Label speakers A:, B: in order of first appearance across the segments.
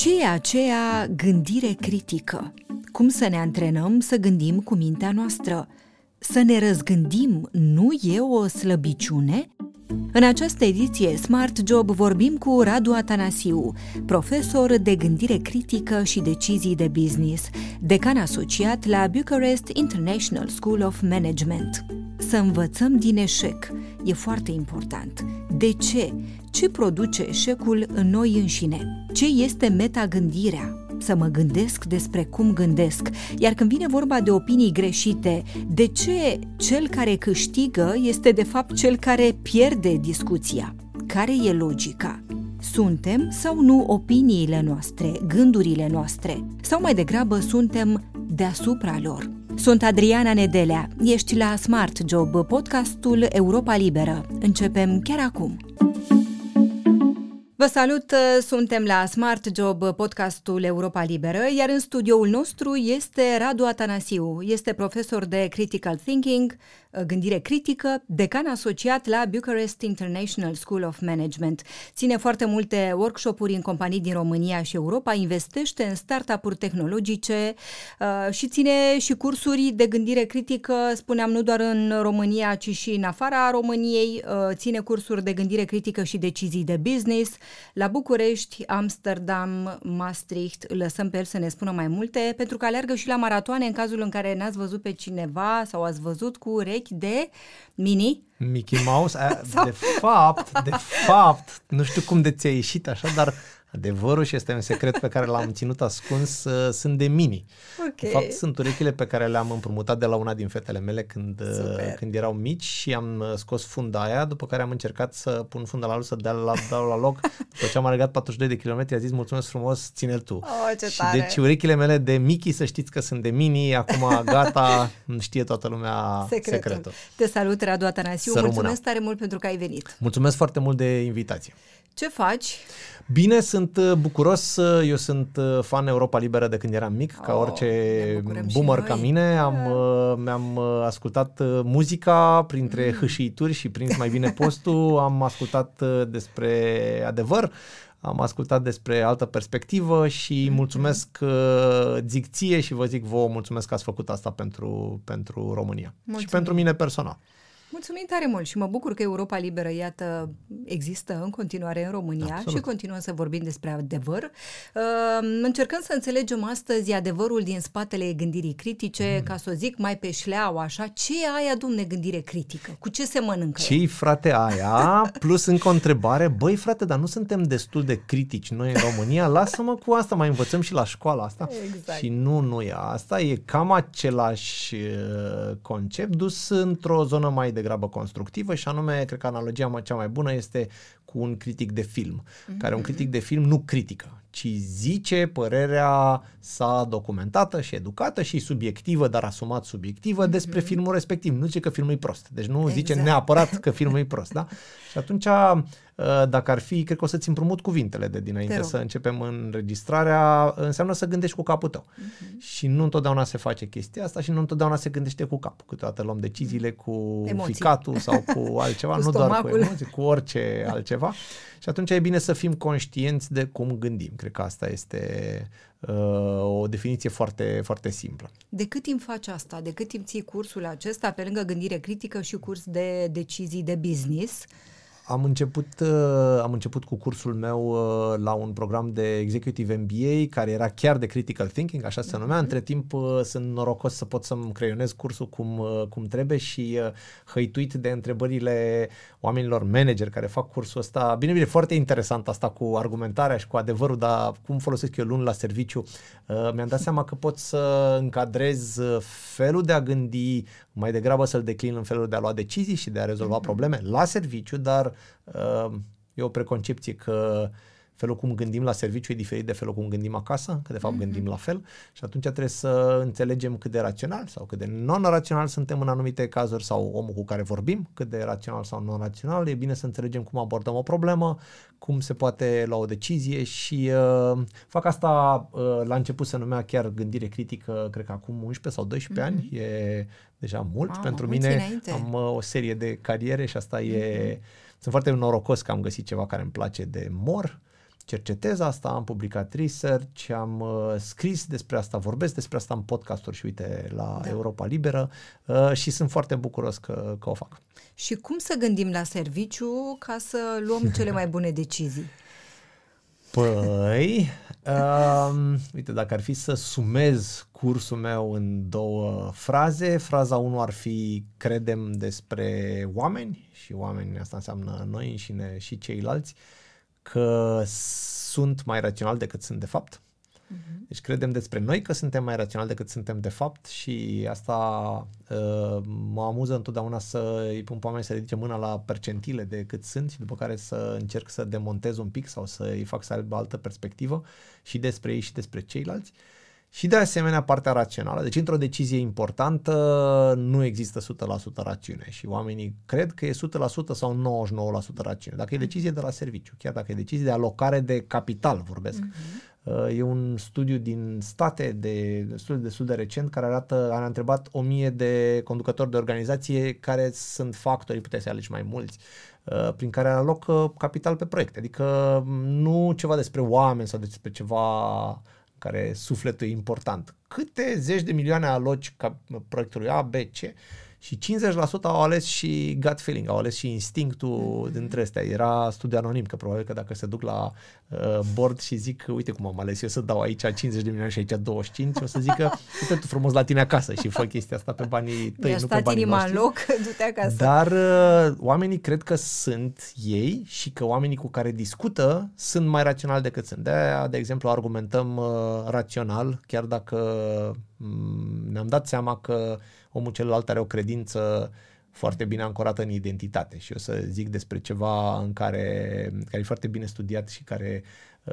A: Ce e aceea gândire critică? Cum să ne antrenăm să gândim cu mintea noastră? Să ne răzgândim nu e o slăbiciune? În această ediție Smart Job vorbim cu Radu Atanasiu, profesor de gândire critică și decizii de business, decan asociat la Bucharest International School of Management. Să învățăm din eșec e foarte important. De ce? Ce produce eșecul în noi înșine? Ce este metagândirea? Să mă gândesc despre cum gândesc. Iar când vine vorba de opinii greșite, de ce cel care câștigă este de fapt cel care pierde discuția? Care e logica? Suntem sau nu opiniile noastre, gândurile noastre? Sau mai degrabă suntem deasupra lor? Sunt Adriana Nedelea. Ești la Smart Job, podcastul Europa Liberă. Începem chiar acum. Vă salut, suntem la Smart Job, podcastul Europa Liberă, iar în studioul nostru este Radu Atanasiu. Este profesor de Critical Thinking, gândire critică, decan asociat la Bucharest International School of Management. Ține foarte multe workshop-uri în companii din România și Europa, investește în startup-uri tehnologice și ține și cursuri de gândire critică, spuneam, nu doar în România, ci și în afara României. Ține cursuri de gândire critică și decizii de business la București, Amsterdam, Maastricht. Îl lăsăm pe el să ne spună mai multe, pentru că alergă și la maratoane în cazul în care n-ați văzut pe cineva sau ați văzut cu urechi de Minnie.
B: Mickey Mouse. De fapt, nu știu cum de ți-a ieșit așa, dar adevărul, și este un secret pe care l-am ținut ascuns, sunt de Minnie.
A: Okay.
B: De fapt, sunt urechile pe care le-am împrumutat de la una din fetele mele când erau mici și am scos funda aia, după care am încercat să pun funda la lui să dau la loc. După ce am alergat 42 de kilometri, a zis mulțumesc frumos, ține-l tu.
A: Ce
B: și
A: tare.
B: deci urechile mele de Mickey, să știți că sunt de Minnie, acum gata, știe toată lumea secretul.
A: Te salut, Radu Atanasiu, mulțumesc tare mult pentru că ai venit.
B: Mulțumesc foarte mult de invitație.
A: Ce faci?
B: Bine, sunt bucuros, eu sunt fan Europa Liberă de când eram mic, ca orice boomer ca mine, mi-am ascultat muzica printre hâșiituri și prins mai bine postul, am ascultat despre adevăr, am ascultat despre altă perspectivă și mulțumesc, zic ție și vă zic vouă, mulțumesc că ați făcut asta pentru România. Mulțumim. Și pentru mine personal.
A: Mulțumim tare mult și mă bucur că Europa Liberă, iată, există în continuare în România. Absolut. Și continuăm să vorbim despre adevăr. Încercăm să înțelegem astăzi adevărul din spatele gândirii critice, ca să o zic mai pe șleau, așa. Ce e aia, domne, gândire critică? Cu ce se mănâncă?
B: Ce-i, frate, aia? Plus încă o întrebare. Băi, frate, dar nu suntem destul de critici noi în România? Lasă-mă cu asta, mai învățăm și la școala asta.
A: Exact.
B: Și nu e asta. E cam același concept dus într-o zonă mai degrabă constructivă și anume, cred că analogia cea mai bună este cu un critic de film, care un critic de film nu critică, ci zice părerea sa documentată și educată și subiectivă, dar asumat subiectivă despre filmul respectiv. Nu zice că filmul e prost. Deci nu zice neapărat că filmul e prost, da? Și atunci, dacă ar fi, cred că o să-ți împrumut cuvintele de dinainte să începem înregistrarea, înseamnă să gândești cu capul tău. Și nu întotdeauna se face chestia asta și nu întotdeauna se gândește cu capul. Câteodată luăm deciziile cu ficatul sau cu altceva, nu doar cu emoții, cu orice altceva. Și atunci e bine să fim conștienți de cum gândim. Cred că asta este o definiție foarte, foarte simplă.
A: De cât timp faci asta? De cât timp ții cursul acesta, pe lângă gândire critică și curs de decizii de business?
B: Am început cu cursul meu la un program de Executive MBA care era chiar de Critical Thinking, așa se numea. Între timp sunt norocos să pot să-mi creionez cursul cum trebuie și hăituit de întrebările oamenilor manageri care fac cursul ăsta. Bine, foarte interesant asta cu argumentarea și cu adevărul, dar cum folosesc eu luni la serviciu. Mi-am dat seama că pot să încadrez felul de a gândi, mai degrabă să-l declin în felul de a lua decizii și de a rezolva probleme la serviciu, dar e o preconcepție că felul cum gândim la serviciu e diferit de felul cum gândim acasă, că de fapt gândim la fel și atunci trebuie să înțelegem cât de rațional sau cât de non-rațional suntem în anumite cazuri sau omul cu care vorbim, cât de rațional sau non-rațional. E bine să înțelegem cum abordăm o problemă, cum se poate lua o decizie și fac asta la început se numea chiar gândire critică, cred că acum 11 sau 12 ani, e deja mult pentru mine.
A: Înainte.
B: Am o serie de cariere și asta e... Sunt foarte norocos că am găsit ceva care îmi place de mor cercetez asta, am publicat research, am scris despre asta, vorbesc despre asta în podcasturi și uite la Europa Liberă și sunt foarte bucuros că o fac.
A: Și cum să gândim la serviciu ca să luăm cele mai bune decizii?
B: Păi, uite, dacă ar fi să sumez cursul meu în 2 fraze, fraza 1 ar fi credem despre oameni și oameni asta înseamnă noi înșine și ceilalți, că sunt mai raționali decât sunt de fapt. Deci credem despre noi că suntem mai raționali decât suntem de fapt și asta mă amuză întotdeauna să îi pun pe oameni să ridice mâna la percentile de cât sunt și după care să încerc să demontez un pic sau să îi fac să aibă altă perspectivă și despre ei și despre ceilalți. Și de asemenea partea rațională. Deci într-o decizie importantă nu există 100% rațiune și oamenii cred că e 100% sau 99% rațiune. Dacă e decizie de la serviciu, chiar dacă e decizie de alocare de capital, vorbesc. E un studiu din state, studiu destul de recent, care a întrebat 1000 de conducători de organizație care sunt factorii, puteți să alegi mai mulți, prin care alocă capital pe proiecte. Adică nu ceva despre oameni sau despre ceva care sufletul e important. Câte zeci de milioane aloci proiectului A, B, C și 50% au ales și gut feeling, au ales și instinctul dintre astea. Era studiu anonim, că probabil că dacă se duc la board și zic, uite cum am ales eu să dau aici 50 de milioane și aici 25, o să zică, uite tu frumos la tine acasă și fă chestia asta pe banii tăi, nu pe banii noștri.
A: în loc, du-te acasă.
B: Dar oamenii cred că sunt ei și că oamenii cu care discută sunt mai raționali decât sunt. De-aia, de exemplu, argumentăm rațional, chiar dacă ne-am dat seama că omul celălalt are o credință foarte bine ancorată în identitate și o să zic despre ceva în care e foarte bine studiat și care,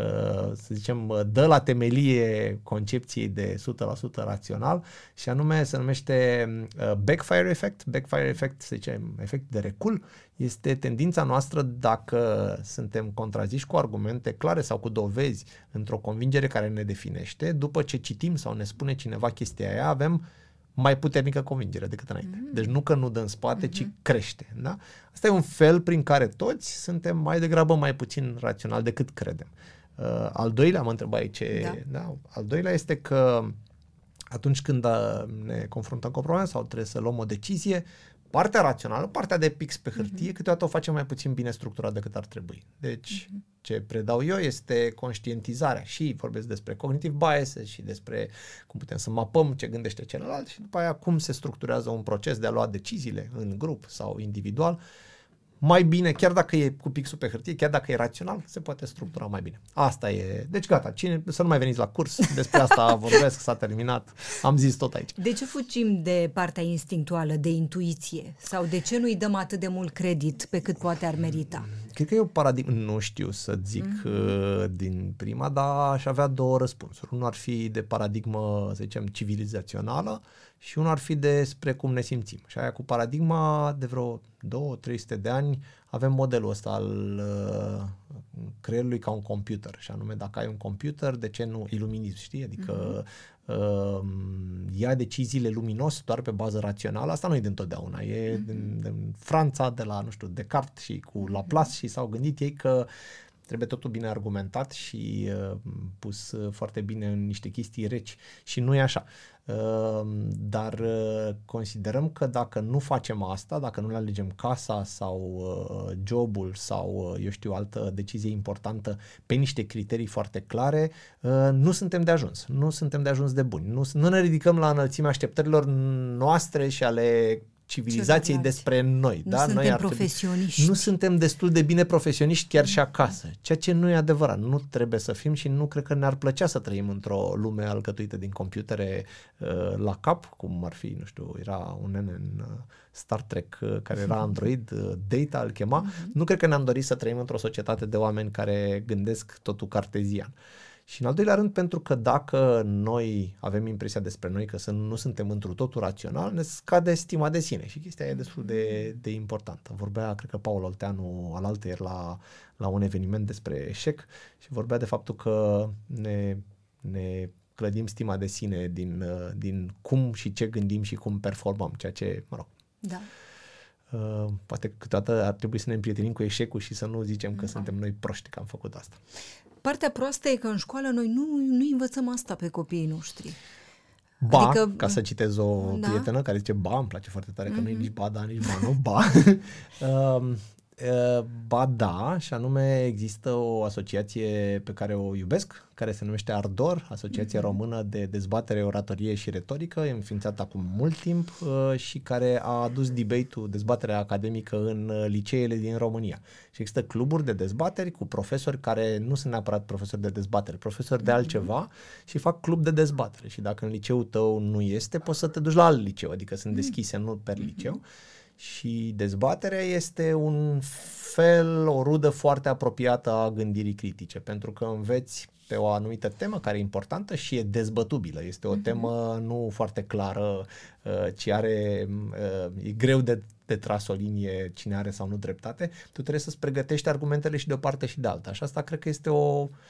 B: să zicem, dă la temelie concepției de 100% rațional și anume se numește backfire effect. Backfire effect, să zicem, efect de recul, este tendința noastră dacă suntem contraziși cu argumente clare sau cu dovezi într-o convingere care ne definește, după ce citim sau ne spune cineva chestia aia, avem mai puternică convingere decât înainte. Deci nu că nu dă în spate, ci crește. Da? Asta e un fel prin care toți suntem mai degrabă mai puțin raționali decât credem. Al doilea, mă întrebai ce... Da, al doilea este că atunci când ne confruntăm cu o problemă sau trebuie să luăm o decizie, partea rațională, partea de pix pe hârtie, câteodată o facem mai puțin bine structurat decât ar trebui. Deci, ce predau eu este conștientizarea și vorbesc despre cognitive biases și despre cum putem să mapăm ce gândește celălalt și după aia cum se structurează un proces de a lua deciziile în grup sau individual. Mai bine, chiar dacă e cu pixul pe hârtie, chiar dacă e rațional, se poate structura mai bine. Asta e. Deci gata, să nu mai veniți la curs, despre asta vorbesc, s-a terminat, am zis tot aici.
A: De ce fugim de partea instinctuală, de intuiție? Sau de ce nu-i dăm atât de mult credit pe cât poate ar merita?
B: Cred că e o paradigmă, nu știu să zic din prima, dar aș avea 2 răspunsuri. Unul ar fi de paradigmă, să zicem, civilizațională și unul ar fi despre cum ne simțim. Și aia cu paradigma de vreo 200-300 de ani avem modelul ăsta al creierului ca un computer. Și anume, dacă ai un computer, de ce nu iluminism, știi? Adică ia deciziile luminos doar pe bază rațională. Asta nu e dintotdeauna. E din Franța, de la, nu știu, Descartes și cu Laplace și s-au gândit ei că trebuie totul bine argumentat și pus foarte bine în niște chestii reci. Și nu e așa. Dar considerăm că dacă nu facem asta, dacă nu le alegem casa sau jobul sau, eu știu, altă decizie importantă pe niște criterii foarte clare, nu suntem de ajuns. Nu suntem de ajuns de buni. Nu ne ridicăm la înălțimea așteptărilor noastre și ale civilizației despre noi.
A: Nu suntem profesioniști.
B: Nu suntem destul de bine profesioniști chiar și acasă. Ceea ce nu e adevărat. Nu trebuie să fim și nu cred că ne-ar plăcea să trăim într-o lume alcătuită din computere la cap, cum ar fi, nu știu, era un nene în Star Trek care era android, Data îl chema. Nu cred că ne-am dorit să trăim într-o societate de oameni care gândesc totul cartezian. Și în al doilea rând, pentru că dacă noi avem impresia despre noi că nu suntem întru totul rațional, ne scade stima de sine și chestia e destul de importantă. Vorbea, cred că Paul Olteanu alaltăieri la un eveniment despre eșec și vorbea de faptul că ne clădim stima de sine din cum și ce gândim și cum performăm, ceea ce, mă rog.
A: Da.
B: Poate câteodată ar trebui să ne împrietenim cu eșecul și să nu zicem că suntem noi proști că am făcut asta.
A: Partea proastă e că în școală noi nu învățăm asta pe copiii noștri.
B: Ba, adică, ca să citez o prietenă care zice ba, îmi place foarte tare că nu e nici ba, da, nici ba, nu, ba. Ba da, și anume există o asociație pe care o iubesc, care se numește Ardor, Asociația Română de Dezbatere, Oratorie și Retorică, e înființată acum mult timp și care a adus debate-ul, dezbaterea academică în liceele din România. Și există cluburi de dezbateri cu profesori care nu sunt neapărat profesori de dezbatere, profesori de altceva și fac club de dezbatere. Și dacă în liceul tău nu este, poți să te duci la alt liceu, adică sunt deschise, nu per liceu. Și dezbaterea este un fel, o rudă foarte apropiată a gândirii critice, pentru că înveți pe o anumită temă care e importantă și e dezbătubilă. Este o temă nu foarte clară, ci e greu de tras o linie cine are sau nu dreptate. Tu trebuie să-ți pregătești argumentele și de o parte și de alta. Și asta cred că este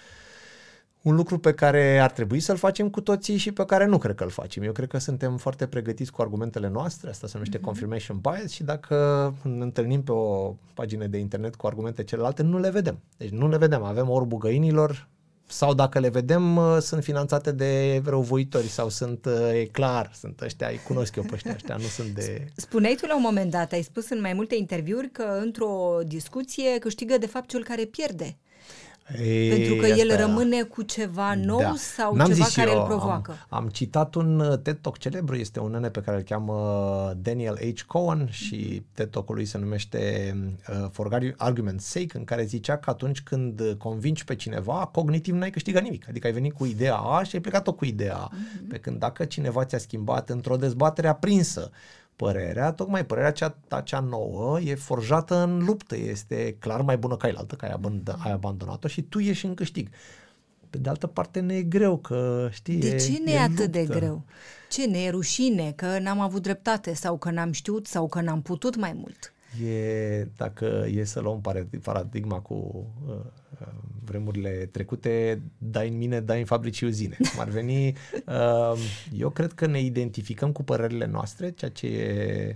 B: un lucru pe care ar trebui să-l facem cu toții și pe care nu cred că îl facem. Eu cred că suntem foarte pregătiți cu argumentele noastre, asta se numește confirmation bias, și dacă ne întâlnim pe o pagină de internet cu argumente celelalte, nu le vedem. Deci nu le vedem, avem orbul găinilor, sau dacă le vedem, sunt finanțate de răuvoitori sau sunt, e clar, sunt ăștia, îi cunosc eu pe ăștia, nu sunt de...
A: Spuneai tu la un moment dat, ai spus în mai multe interviuri că într-o discuție câștigă de fapt cel care pierde. Pentru că el rămâne cu ceva nou sau ceva care îl provoacă.
B: Am citat un TED Talk celebru, este un nene pe care îl cheamă Daniel H. Cohen și TED Talk-ul lui se numește For Argument's Sake, în care zicea că atunci când convingi pe cineva, cognitiv n-ai câștigat nimic. Adică ai venit cu ideea A și ai plecat-o cu ideea A. Pe când dacă cineva ți-a schimbat într-o dezbatere aprinsă părerea, tocmai părerea cea nouă e forjată în luptă, este clar mai bună ca ailaltă, că ai abandonat-o și tu ești în câștig. Pe de altă parte ne e greu, că știi,
A: de ce ne e atât de greu? Ce ne e rușine? Că n-am avut dreptate sau că n-am știut sau că n-am putut mai mult?
B: Dacă e să luăm paradigma cu vremurile trecute, dai în mine, dai în fabrici uzine. Cum ar veni, eu cred că ne identificăm cu părerile noastre, ceea ce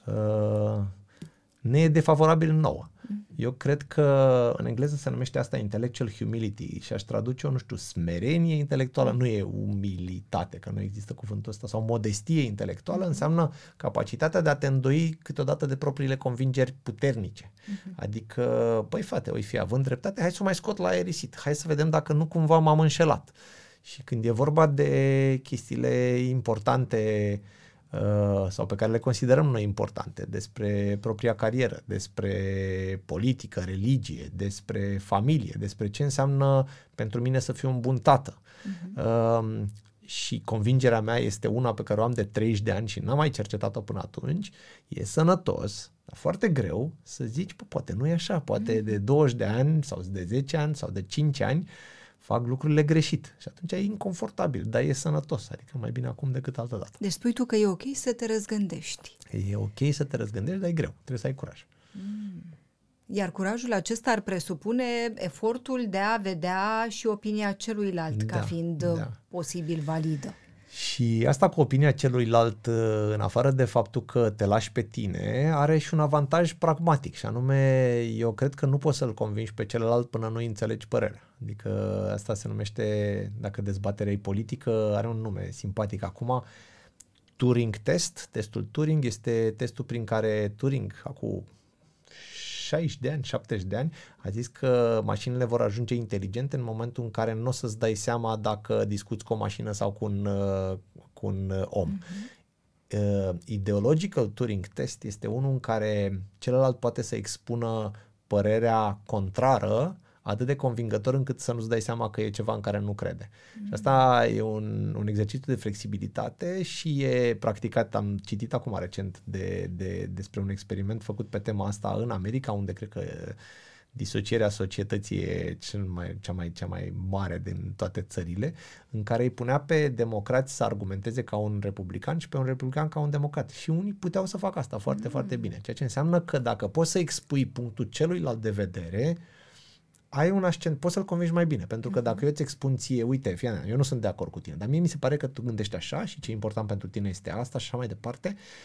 B: ne e defavorabil nouă. Eu cred că în engleză se numește asta intellectual humility și aș traduce-o, nu știu, smerenie intelectuală, nu e umilitate, că nu există cuvântul ăsta, sau modestie intelectuală, înseamnă capacitatea de a te îndoi câteodată de propriile convingeri puternice. Adică, păi frate, având dreptate, hai să o mai scot la aerisit, hai să vedem dacă nu cumva m-am înșelat. Și când e vorba de chestiile importante sau pe care le considerăm noi importante, despre propria carieră, despre politică, religie, despre familie, despre ce înseamnă pentru mine să fiu un bun tată. Și convingerea mea este una pe care o am de 30 de ani și n-am mai cercetat-o până atunci, e sănătos, dar foarte greu să zici, poate nu e așa, poate de 20 de ani sau de 10 ani sau de 5 ani fac lucrurile greșit și atunci e inconfortabil, dar e sănătos, adică mai bine acum decât altă dată.
A: Deci spui tu că e ok să te răzgândești.
B: E ok să te răzgândești, dar e greu, trebuie să ai curaj.
A: Iar curajul acesta ar presupune efortul de a vedea și opinia celuilalt ca fiind posibil validă.
B: Și asta cu opinia celuilalt, în afară de faptul că te lași pe tine, are și un avantaj pragmatic și anume, eu cred că nu poți să-l convingi pe celălalt până nu înțelegi părerea. Adică asta se numește, dacă dezbaterea e politică, are un nume simpatic acum, Turing test. Testul Turing este testul prin care Turing, acum 60 de ani, 70 de ani, a zis că mașinile vor ajunge inteligente în momentul în care nu o să-ți dai seama dacă discuți cu o mașină sau cu un om. Ideological Turing test este unul în care celălalt poate să expună părerea contrară atât de convingător încât să nu-ți dai seama că e ceva în care nu crede. Și asta e un exercițiu de flexibilitate și e practicat, am citit acum recent despre un experiment făcut pe tema asta în America, unde cred că disocierea societății e cea mai mare din toate țările, în care îi punea pe democrați să argumenteze ca un republican și pe un republican ca un democrat. Și unii puteau să facă asta foarte, foarte bine. Ceea ce înseamnă că dacă poți să expui punctul celuilalt de vedere, ai un ascendent, poți să-l convingi mai bine, pentru că dacă eu îți expun ție, uite, Fiana, eu nu sunt de acord cu tine, dar mie mi se pare că tu gândești așa și ce e important pentru tine este asta și așa mai departe,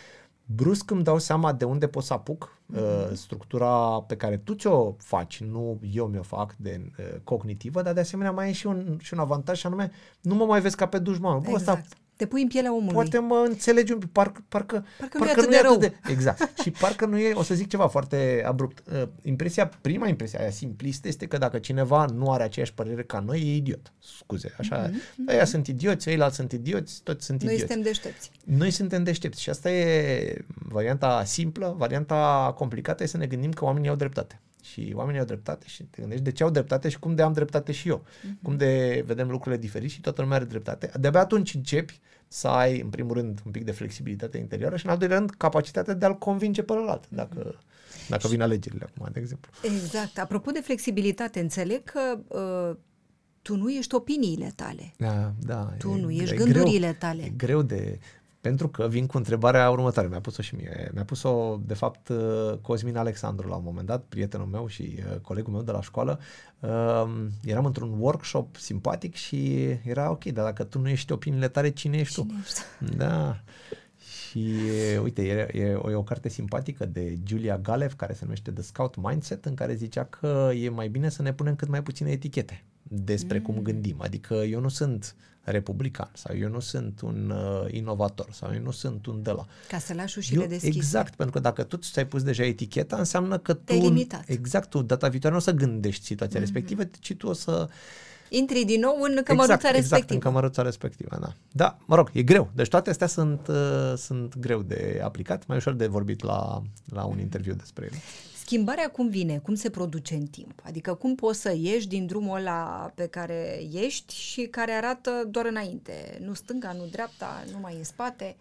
B: brusc îmi dau seama de unde pot să apuc structura pe care tu ți-o faci, nu eu mi-o fac de cognitivă, dar de asemenea mai e și un avantaj, și anume nu mă mai vezi ca pe dușman. Bă,
A: exact.
B: ăsta,
A: te pui în pielea omului.
B: poate mă înțelegi un pic, parcă
A: nu e atât de rău.
B: Exact. Și parcă nu e, o să zic ceva foarte abrupt. Prima impresie aia simplistă este că dacă cineva nu are aceeași părere ca noi, e idiot. Scuze, așa. Aia sunt idioți, ăilalți sunt idioți, toți sunt idioți.
A: Noi suntem deștepți.
B: Noi suntem deștepți și asta e varianta simplă. Varianta complicată e să ne gândim că oamenii au dreptate. Și oamenii au dreptate și te gândești de ce au dreptate și cum de am dreptate și eu. Cum de vedem lucrurile diferit și toată lumea are dreptate. De-abia atunci începi să ai, în primul rând, un pic de flexibilitate interioară și, în al doilea rând, capacitatea de a-l convinge pe ălalt, dacă vin alegerile acum, de exemplu.
A: Exact. Apropo de flexibilitate, înțeleg că tu nu ești opiniile tale.
B: Da.
A: Tu nu ești gândurile tale.
B: E greu de... Pentru că vin cu întrebarea următoare. Mi-a pus-o și mie. Mi-a pus-o, de fapt, Cosmin Alexandru la un moment dat, prietenul meu și colegul meu de la școală. Eram într-un workshop simpatic și era ok, dar dacă tu nu ești opiniile tale, cine ești tu? Da. Și uite, e o carte simpatică de Julia Galev care se numește The Scout Mindset, în care zicea că e mai bine să ne punem cât mai puține etichete despre cum gândim. Adică eu nu sunt republican sau eu nu sunt un inovator sau eu nu sunt un de la.
A: Ca să lași ușile deschise.
B: Exact, pentru că dacă tu ți-ai pus deja eticheta, înseamnă că
A: te-ai limitat.
B: Exact, tu data viitoare nu o să gândești situația respectivă, ci tu o să
A: intri din nou în cămăruța respectivă.
B: Exact, în cămăruța respectivă, da. Da, mă rog, e greu. Deci toate astea sunt greu de aplicat, mai ușor de vorbit la un interviu despre ele.
A: Schimbarea cum vine? Cum se produce în timp? Adică cum poți să ieși din drumul ăla pe care ești și care arată doar înainte? Nu stânga, nu dreapta, nu mai în spate?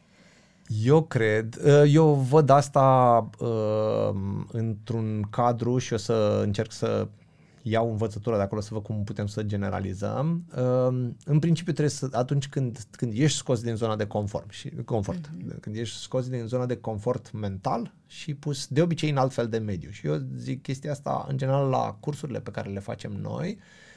B: Eu văd asta într-un cadru și o să încerc să iau învățătura de acolo să văd cum putem să generalizăm. În principiu trebuie să, atunci când ești scos din zona de confort, când ești scos din zona de confort mental și pus de obicei în alt fel de mediu. Și eu zic chestia asta în general la cursurile pe care le facem noi.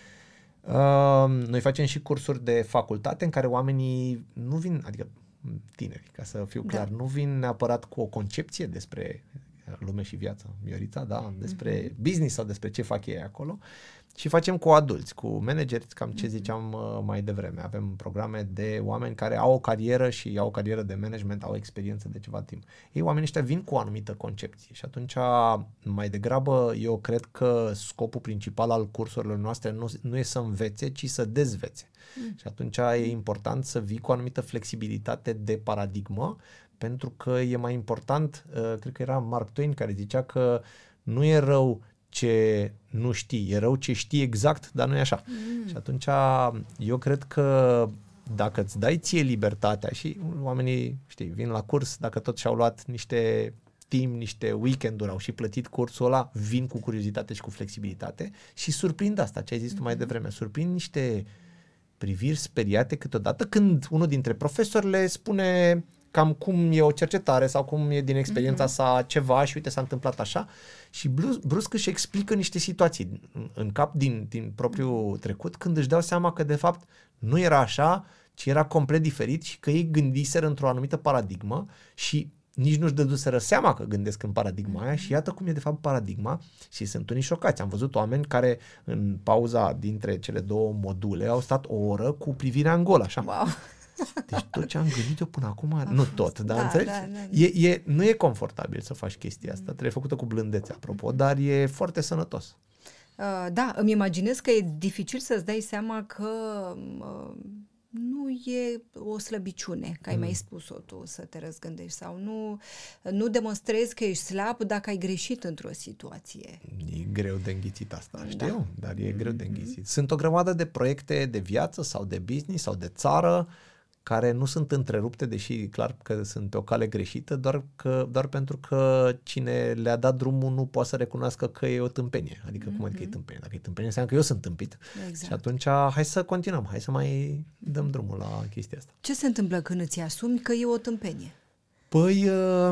B: Noi facem și cursuri de facultate în care oamenii nu vin, adică tineri, ca să fiu clar, nu vin neapărat cu o concepție despre lume și viață, Miorița, da, despre business sau despre ce fac ei acolo, și facem cu adulți, cu manageri, cam ce ziceam mai devreme. Avem programe de oameni care au o carieră și au o carieră de management, au experiență de ceva timp. Ei, oamenii ăștia vin cu o anumită concepție și atunci mai degrabă eu cred că scopul principal al cursurilor noastre nu e să învețe, ci să dezvețe. Și atunci e important să vii cu o anumită flexibilitate de paradigmă, pentru că e mai important, cred că era Mark Twain care zicea că nu e rău ce nu știi, e rău ce știi exact, dar nu e așa. Și atunci eu cred că dacă îți dai ție libertatea și oamenii, știi, vin la curs, dacă tot și-au luat niște timp, niște weekend-uri, au și plătit cursul ăla, vin cu curiozitate și cu flexibilitate și surprind asta, ce ai zis tu mai devreme, surprind niște priviri speriate câteodată când unul dintre profesori le spune cam cum e o cercetare sau cum e din experiența sa ceva și uite s-a întâmplat așa și brusc își explică niște situații în cap din propriul trecut când își dau seama că de fapt nu era așa, ci era complet diferit și că ei gândiseră într-o anumită paradigmă și nici nu-și dăduseră seama că gândesc în paradigma aia și iată cum e de fapt paradigma și sunt unii șocați. Am văzut oameni care în pauza dintre cele două module au stat o oră cu privirea în gol, așa.
A: Wow.
B: Deci tot ce am gândit eu până acum, nu tot, dar înțelegi? Nu e confortabil să faci chestia asta, trebuie făcută cu blândețe, apropo, dar e foarte sănătos.
A: Da, îmi imaginez că e dificil să-ți dai seama că nu e o slăbiciune, că ai mai spus-o tu, să te răzgândești sau nu demonstrezi că ești slab dacă ai greșit într-o situație.
B: E greu de înghițit asta, știu, dar e greu de înghițit. Sunt o grămadă de proiecte de viață sau de business sau de țară care nu sunt întrerupte, deși clar că sunt pe o cale greșită, doar pentru că cine le-a dat drumul nu poate să recunoască că e o tâmpenie. Adică cum adică e tâmpenie? Dacă e tâmpenie înseamnă că eu sunt tâmpit. Exact. Și atunci hai să continuăm, hai să mai dăm drumul la chestia asta.
A: Ce se întâmplă când îți asumi că e o tâmpenie?
B: Păi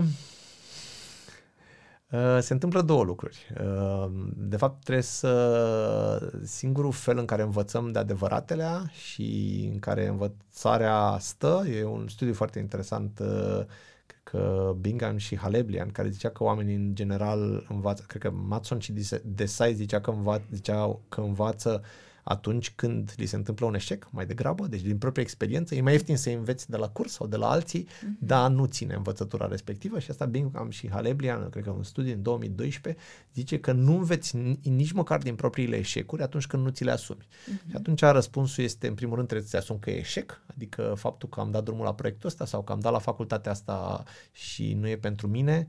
B: se întâmplă două lucruri. De fapt, singurul fel în care învățăm de adevăratele și în care învățarea stă, e un studiu foarte interesant, cred că Bingham și Haleblian, care zicea că oamenii în general învață, cred că Matson și Desai ziceau că învață atunci când li se întâmplă un eșec, mai degrabă, deci din propria experiență, e mai ieftin să înveți de la curs sau de la alții, dar nu ține învățătura respectivă și asta Bingham și Haleblian, cred că un studiu în 2012, zice că nu înveți nici măcar din propriile eșecuri atunci când nu ți le asumi. Și atunci răspunsul este, în primul rând, trebuie să-ți asumi că e eșec, adică faptul că am dat drumul la proiectul ăsta sau că am dat la facultatea asta și nu e pentru mine,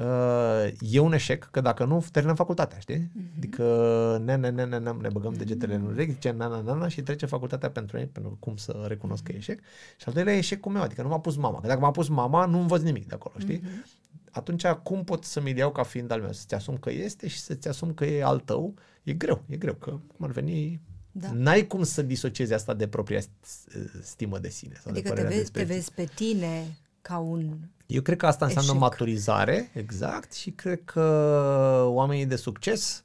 B: e un eșec, că dacă nu, terminăm facultatea, știi? Adică ne băgăm degetele în urechi, zice na și trece facultatea pentru ei, pentru cum să recunosc că e eșec. Și al doilea e eșecul meu, adică nu m-a pus mama, că dacă m-a pus mama, nu învăț nimic de acolo, știi? Atunci cum pot să mi-l iau ca fiind al meu? Să-ți asum că este și să-ți asum că e al tău, e greu, că cum ar veni... Da. N-ai cum să disociezi asta de propria stimă de sine. Sau
A: adică te vezi pe tine ca un
B: Eu cred că asta înseamnă
A: eșec.
B: Maturizare, exact, și cred că oamenii de succes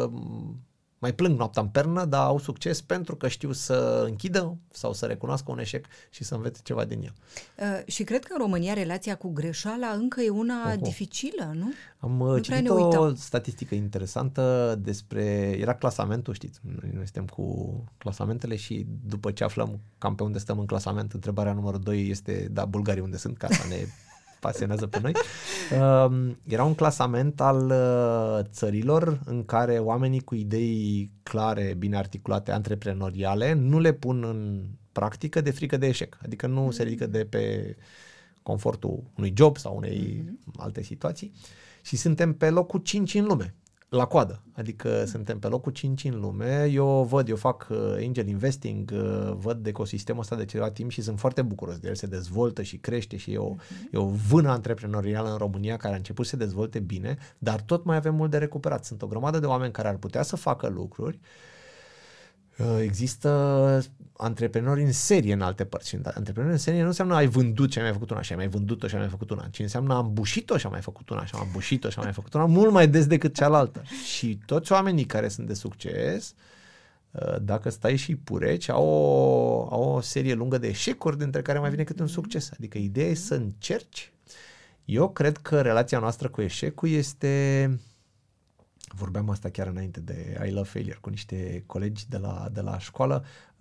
B: mai plâng noaptea în pernă, dar au succes pentru că știu să închidă sau să recunoască un eșec și să învețe ceva din el.
A: Și cred că în România relația cu greșeala încă e una dificilă, nu?
B: Am citit o statistică interesantă despre... Era clasamentul, știți, noi suntem cu clasamentele și după ce aflăm cam pe unde stăm în clasament, întrebarea numărul 2 este, da, bulgarii unde sunt, ca să ne pasionează pe noi. Era un clasament al țărilor în care oamenii cu idei clare, bine articulate, antreprenoriale, nu le pun în practică de frică de eșec. Adică nu se ridică de pe confortul unui job sau unei alte situații și suntem pe locul 5 în lume. La coadă, adică suntem pe locul 5 în lume, eu fac angel investing, văd ecosistemul ăsta de ceva timp și sunt foarte bucuros de el, se dezvoltă și crește și e o vână antreprenorială în România care a început să se dezvolte bine, dar tot mai avem mult de recuperat. Sunt o grămadă de oameni care ar putea să facă lucruri. Există antreprenori în serie în alte părți. Antreprenori în serie nu înseamnă ai vândut și ai mai făcut una și ai mai vândut-o și ai mai făcut una, ci înseamnă am bușit-o și am mai făcut una și am bușit-o și am mai făcut una mult mai des decât cealaltă. Și toți oamenii care sunt de succes, dacă stai și pureci, au o serie lungă de eșecuri, dintre care mai vine câte un succes. Adică ideea e să încerci. Eu cred că relația noastră cu eșecul este... Vorbeam asta chiar înainte de I Love Failure cu niște colegi de la școală.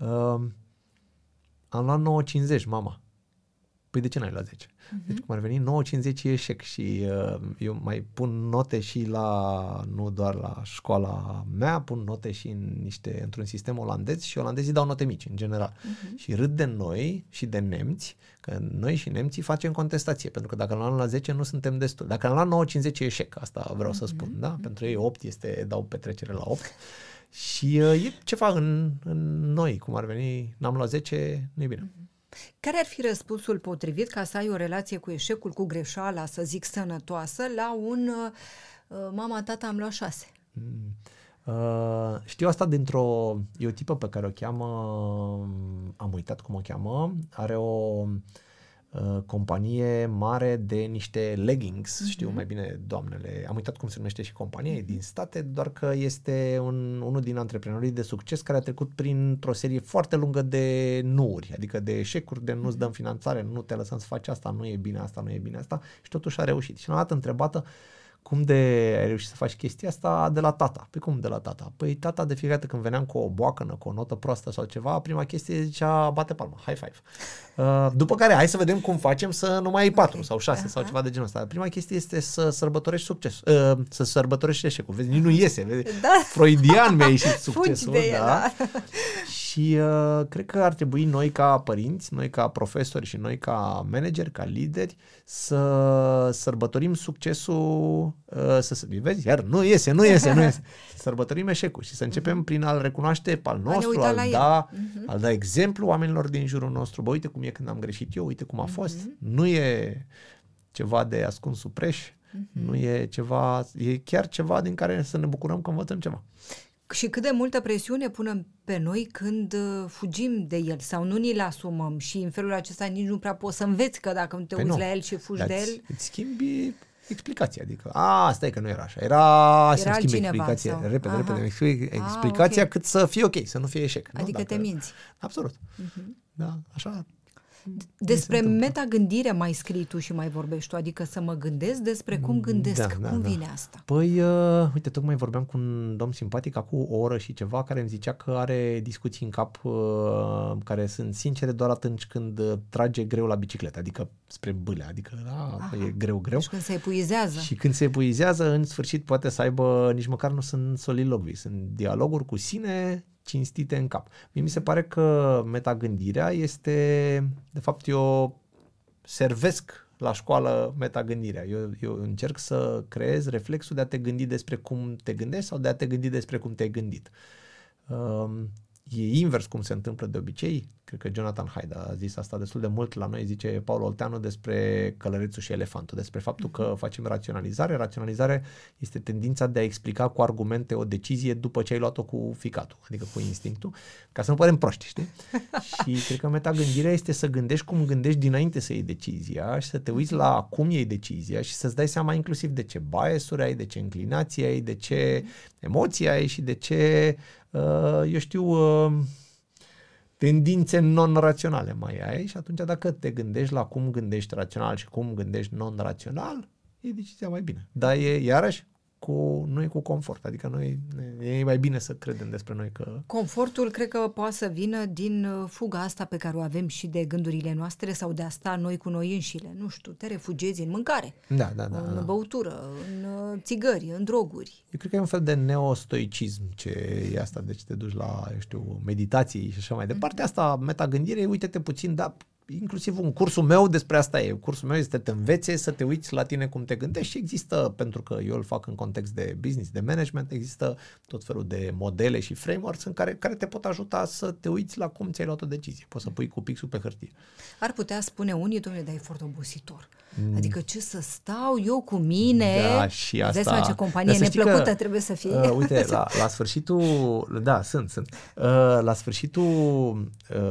B: Am luat 9,50, mama. Păi de ce n-ai luat 10? Deci cum ar veni, 9,50 e eșec și eu mai pun note și nu doar la școala mea, pun note și într-un sistem olandez și olandezii dau note mici în general. Și râd de noi și de nemți, că noi și nemții facem contestație, pentru că dacă am luat la 10 nu suntem destul. Dacă am luat 9,50 e eșec, asta vreau să spun, da? Pentru ei 8 dau petrecere la 8. Și e ceva în noi, cum ar veni, n-am luat 10, nu e bine.
A: Care ar fi răspunsul potrivit ca să ai o relație cu eșecul, cu greșeala, să zic sănătoasă, la un mama, tata, am luat 6?
B: Știu asta e o tipă pe care o cheamă, am uitat cum o cheamă, are o companie mare de niște leggings, știu mai bine doamnele, am uitat cum se numește și compania, e din state, doar că este unul din antreprenorii de succes care a trecut printr-o serie foarte lungă de nu-uri, adică de eșecuri, de nu-ți dăm finanțare, nu te lăsăm să faci asta, nu e bine asta, nu e bine asta și totuși a reușit. Și l-am dat întrebată, cum ai reușit să faci chestia asta? De la tata. Păi cum de la tata? Păi tata de fiecare dată când veneam cu o boacănă, cu o notă proastă sau ceva, prima chestie zicea bate palma, high five. După care hai să vedem cum facem să nu mai ai 4 sau 6 sau ceva de genul ăsta. Prima chestie este să sărbătorești succes, să sărbătorești eșecul. Vezi, nici nu iese. Vezi? Da. Freudian mi-a ieșit succesul.
A: Fugi de el, da.
B: Și cred că ar trebui noi ca părinți, noi ca profesori și noi ca manageri, ca lideri, să sărbătorim succesul, vezi, iar nu iese. Să sărbătorim eșecul și să începem prin a-l recunoaște pe al nostru, a-l da exemplu oamenilor din jurul nostru. Bă, uite cum e când am greșit eu, uite cum a fost. Nu e ceva de ascuns sub preș, nu e ceva, e chiar ceva din care să ne bucurăm că învățăm ceva.
A: Și cât de multă presiune punem pe noi când fugim de el sau nu ni-l asumăm și în felul acesta nici nu prea poți să înveți, că dacă te uiți la el și fugi de el...
B: Îți schimbi explicația, adică stai că nu era așa, era să schimbi explicația,
A: sau...
B: repede, explicația cât să fie ok, să nu fie eșec.
A: Adică te minți.
B: Absolut. Da, așa.
A: Despre metagândire mai scrii tu și mai vorbești tu, adică să mă gândesc despre cum gândesc. Cum vine asta?
B: Păi, uite, tocmai vorbeam cu un domn simpatic acum o oră și ceva care îmi zicea că are discuții în cap care sunt sincere doar atunci când trage greu la bicicletă, adică spre bâlea, adică e greu.
A: Deci când se epuizează.
B: Și când se epuizează, în sfârșit poate să aibă, nici măcar nu sunt solilogii, sunt dialoguri cu sine cinstite în cap. Mie mi se pare că metagândirea este, de fapt, eu servesc la școală metagândirea. Eu încerc să creez reflexul de a te gândi despre cum te gândești sau de a te gândi despre cum te-ai gândit. E invers cum se întâmplă de obicei. Cred că Jonathan Haidt a zis asta destul de mult la noi, zice Paul Olteanu despre călărețul și elefantul, despre faptul că facem raționalizare. Raționalizare este tendința de a explica cu argumente o decizie după ce ai luat-o cu ficatul, adică cu instinctul, ca să nu părem proști, știi? Și cred că metagândirea este să gândești cum gândești dinainte să iei decizia și să te uiți la cum iei decizia și să-ți dai seama inclusiv de ce bias-uri ai, de ce inclinații ai, de ce emoții ai și de ce tendințe non-raționale mai ai și atunci dacă te gândești la cum gândești rațional și cum gândești non-rațional, e decizia mai bine. Dar iarăși nu e cu confort, adică e mai bine să credem despre noi că...
A: Confortul cred că poate să vină din fuga asta pe care o avem și de gândurile noastre sau de a sta noi cu noi înșile. Nu știu, te refugiezi în mâncare, în băutură, în țigări, în droguri.
B: Eu cred că e un fel de neostoicism ce e asta, deci te duci la, meditații și așa mai departe. Asta, metagândire, uite-te puțin, dar inclusiv un cursul meu despre asta e. Cursul meu este să te învețe să te uiți la tine cum te gândești și există, pentru că eu îl fac în context de business, de management, există tot felul de modele și frameworks în care te pot ajuta să te uiți la cum ți-ai luat o decizie. Poți să pui cu pixul pe hârtie.
A: Ar putea spune unii, dom'le, dar e foarte obositor. Adică ce să stau eu cu mine?
B: Da, și asta.
A: Vezi ce companie neplăcută trebuie să fie.
B: Uite, la sfârșitul, la sfârșitul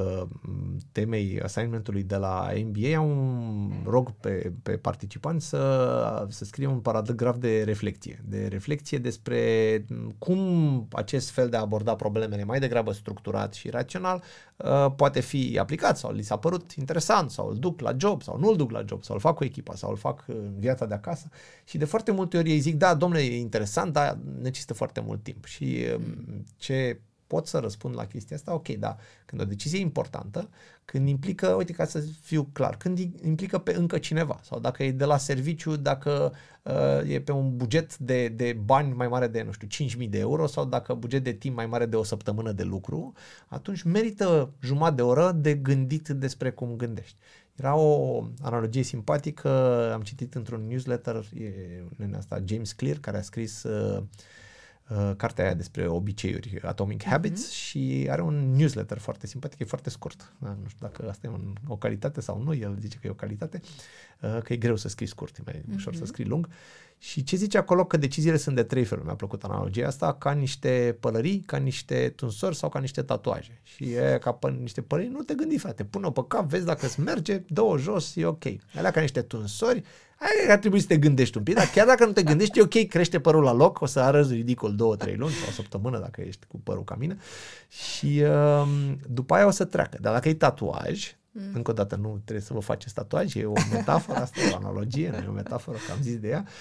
B: temei assignmentului de la MBA rog pe participanți să scrie un paragraf de reflecție despre cum acest fel de a aborda problemele mai degrabă structurat și rațional poate fi aplicat sau li s-a părut interesant sau îl duc la job sau nu îl duc la job sau îl fac cu echipa sau îl fac în viața de acasă și de foarte multe ori ei zic, da, domnule, e interesant, dar necesită foarte mult timp și ce pot să răspund la chestia asta, ok, dar când o decizie e importantă, când implică, uite, ca să fiu clar, când implică pe încă cineva sau dacă e de la serviciu, dacă e pe un buget de bani mai mare de, 5.000 de euro sau dacă buget de timp mai mare de o săptămână de lucru, atunci merită jumătate de oră de gândit despre cum gândești. Era o analogie simpatică, am citit într-un newsletter, asta James Clear, care a scris cartea aia despre obiceiuri, Atomic Habits, și are un newsletter foarte simpatic, e foarte scurt. Nu știu dacă asta e o calitate sau nu, el zice că e o calitate, că e greu să scrii scurt, e mai ușor să scrii lung. Și ce zice acolo? Că deciziile sunt de 3 feluri. Mi-a plăcut analogia asta, ca niște pălării, ca niște tunsori sau ca niște tatuaje. Și ca niște pălării, nu te gândi, frate, pune-o pe cap, vezi dacă îți merge, dă-o jos, e ok. Alea ca niște tunsori, ar trebui să te gândești un pic, dar chiar dacă nu te gândești, e ok, crește părul la loc, o să arăți ridicol 2-3 luni sau o săptămână dacă ești cu părul ca mine și după aia o să treacă. Dar dacă e tatuaj, încă o dată nu trebuie să vă faceți tatuaj, e o metaforă, asta e o analogie, nu e o metaforă, că am zis de ea,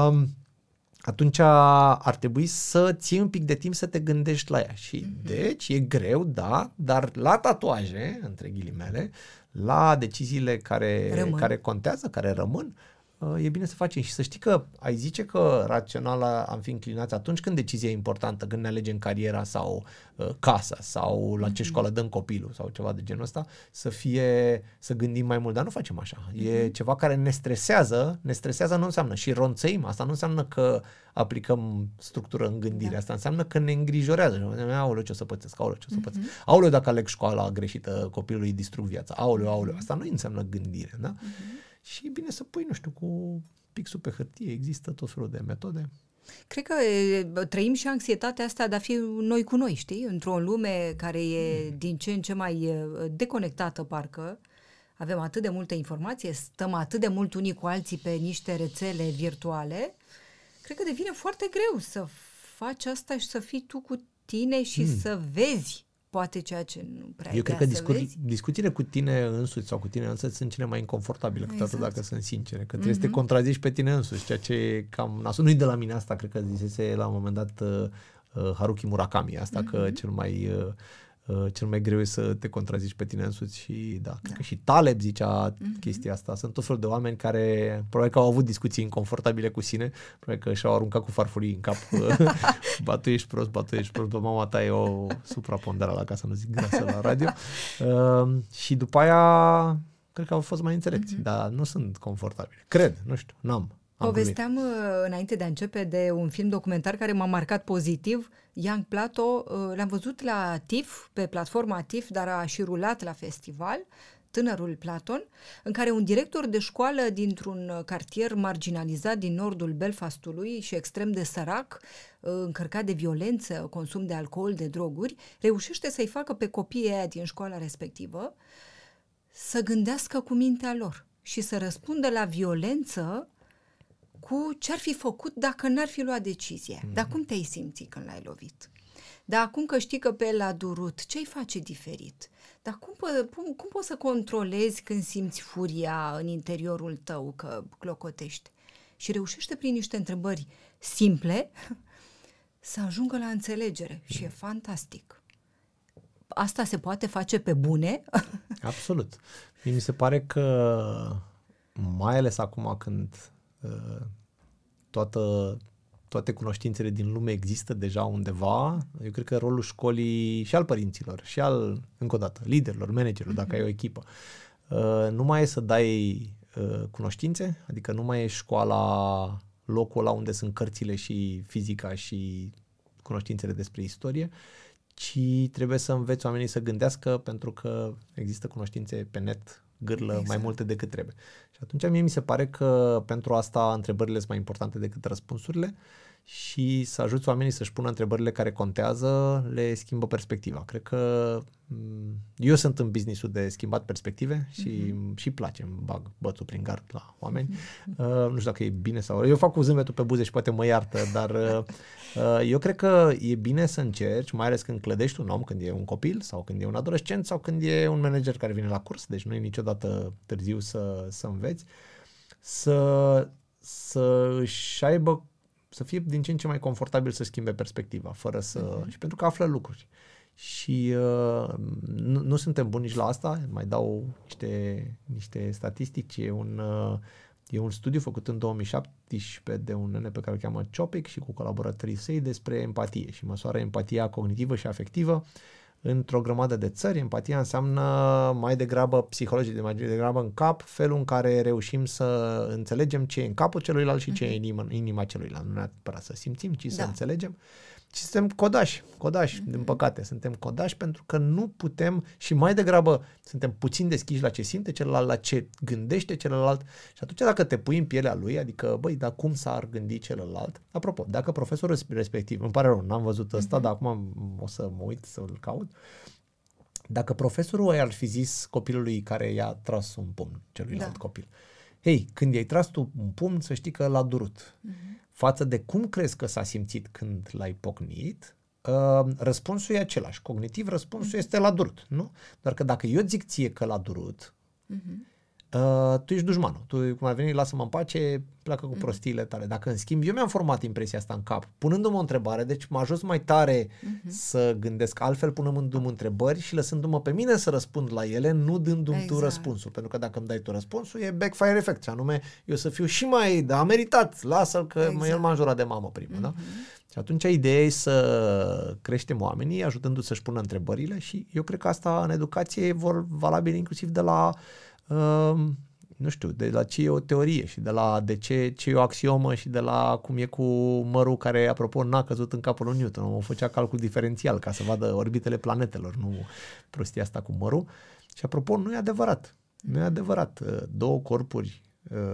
B: atunci ar trebui să ții un pic de timp să te gândești la ea. Și deci e greu, da, dar la tatuaje, între ghilimele, la deciziile care contează, care rămân, e bine să facem. Și să știi că ai zice că rațional am fi înclinați atunci când decizia e importantă, când ne alegem cariera sau casa sau la ce școală dăm copilul sau ceva de genul ăsta, să gândim mai mult, dar nu facem așa. E ceva care ne stresează. Ne stresează nu înseamnă și ronțăim, asta nu înseamnă că aplicăm structură în gândire, asta înseamnă că ne îngrijorează. Aoleu, ce o să pățesc, aoleu, ce o să pățesc. Aoleu, dacă aleg școala greșită, copilul îi distrug viața. Aoleu. Asta nu înseamnă gândire, da? Și e bine să pui, cu pixul pe hârtie, există tot felul de metode.
A: Cred că trăim și anxietatea asta de a fi noi cu noi, știi? Într-o lume care e din ce în ce mai deconectată, parcă. Avem atât de multă informație, stăm atât de mult unii cu alții pe niște rețele virtuale. Cred că devine foarte greu să faci asta și să fii tu cu tine și să vezi poate ceea ce nu prea
B: Eu cred că
A: vezi.
B: discuțiile cu tine însuți sau cu tine însuți sunt cele mai inconfortabile, câteodată dacă sunt sincere, că trebuie să te contrazici pe tine însuți, ceea ce e cam nasul. Nu-i de la mine asta, cred că zisese la un moment dat Haruki Murakami, asta că cel mai greu e să te contrazici pe tine însuți și cred că și Taleb zicea chestia asta. Sunt tot felul de oameni care probabil că au avut discuții inconfortabile cu sine, probabil că și-au aruncat cu farfurii în cap. Ba tu ești prost, bă, mama ta e o supraponderă la, ca să nu zic grasă la radio. Și după aia cred că au fost mai înțelepți, dar nu sunt confortabile. Cred, nu știu, n-am.
A: Povesteam înainte de a începe de un film documentar care m-a marcat pozitiv, Young Plato, l-am văzut la TIFF, pe platforma TIFF, dar a și rulat la festival, Tânărul Platon, în care un director de școală dintr-un cartier marginalizat din nordul Belfastului și extrem de sărac, încărcat de violență, consum de alcool, de droguri, reușește să-i facă pe copiii aia din școala respectivă să gândească cu mintea lor și să răspundă la violență cu ce-ar fi făcut dacă n-ar fi luat decizie. Dar cum te-ai simțit când l-ai lovit? Dar acum că știi că pe el a durut, ce-i face diferit? Dar cum poți să controlezi când simți furia în interiorul tău că clocotești? Și reușește prin niște întrebări simple să ajungă la înțelegere. Și e fantastic. Asta se poate face pe bune?
B: Absolut. Mi se pare că mai ales acum când toate cunoștințele din lume există deja undeva, eu cred că rolul școlii și al părinților și al, încă o dată, liderilor, managerilor, dacă ai o echipă, nu mai e să dai cunoștințe, adică nu mai e școala locul ăla unde sunt cărțile și fizica și cunoștințele despre istorie, ci trebuie să înveți oamenii să gândească, pentru că există cunoștințe pe net gârlă mai multe decât trebuie. Și atunci mie mi se pare că pentru asta întrebările sunt mai importante decât răspunsurile și să ajuți oamenii să-și pună întrebările care contează, le schimbă perspectiva. Cred că eu sunt în business-ul de schimbat perspective și place, îmi bag bățul prin gard la oameni. Nu știu dacă e bine sau... Eu fac cu zâmbetul pe buze și poate mă iartă, dar eu cred că e bine să încerci, mai ales când clădești un om, când e un copil sau când e un adolescent sau când e un manager care vine la curs, deci nu e niciodată târziu să înveți, să își aibă, să fie din ce în ce mai confortabil să schimbe perspectiva, fără să... Și pentru că află lucruri. Și nu suntem buni nici la asta, mai dau niște statistici. E un studiu făcut în 2017 de un nene pe care îl cheamă Chopik și cu colaboratorii săi despre empatie și măsoară empatia cognitivă și afectivă într-o grămadă de țări. Empatia înseamnă mai degrabă psihologie, mai degrabă în cap, felul în care reușim să înțelegem ce e în capul celuilalt și ce e în inima celuilalt. Nu neapărat să simțim, ci să înțelegem. Și suntem codași, din păcate. Suntem codași pentru că nu putem și mai degrabă suntem puțin deschiși la ce simte celălalt, la ce gândește celălalt. Și atunci dacă te pui în pielea lui, adică, băi, dar cum s-ar gândi celălalt? Apropo, dacă profesorul respectiv, îmi pare rău, n-am văzut ăsta, dar acum o să mă uit să-l caut. Dacă profesorul ar fi zis copilului care i-a tras un pumn celuilalt copil, hei, când i-ai tras tu un pumn, să știi că l-a durut. Față de cum crezi că s-a simțit când l-ai pocnit, răspunsul e același. Cognitiv, răspunsul este l-a durut, nu? Doar că dacă eu zic ție că l-a durut, tu ești dușmanul. Tu, cum ai venit, lasă-mă în pace, pleacă cu prostiile tale. Dacă, în schimb, eu mi-am format impresia asta în cap, punându-mă o întrebare, deci m-a ajuns mai tare să gândesc altfel, punându-mă întrebări și lăsându-mă pe mine să răspund la ele, nu dându-mi tu răspunsul. Pentru că dacă îmi dai tu răspunsul, e backfire effect, și anume, eu să fiu și mai, a meritat, lasă-l că el m-a înjurat de mamă primă, da? Și atunci ideea e să creștem oamenii, ajutându-i să-și pună întrebările și eu cred că asta în educație e valabil inclusiv de la nu știu, de la ce e o teorie și de ce e o axiomă și de la cum e cu mărul care, apropo, n-a căzut în capul lui Newton. Omul făcea calcul diferențial ca să vadă orbitele planetelor, nu prostia asta cu mărul. Și apropo, nu e adevărat. Nu e adevărat. Două corpuri...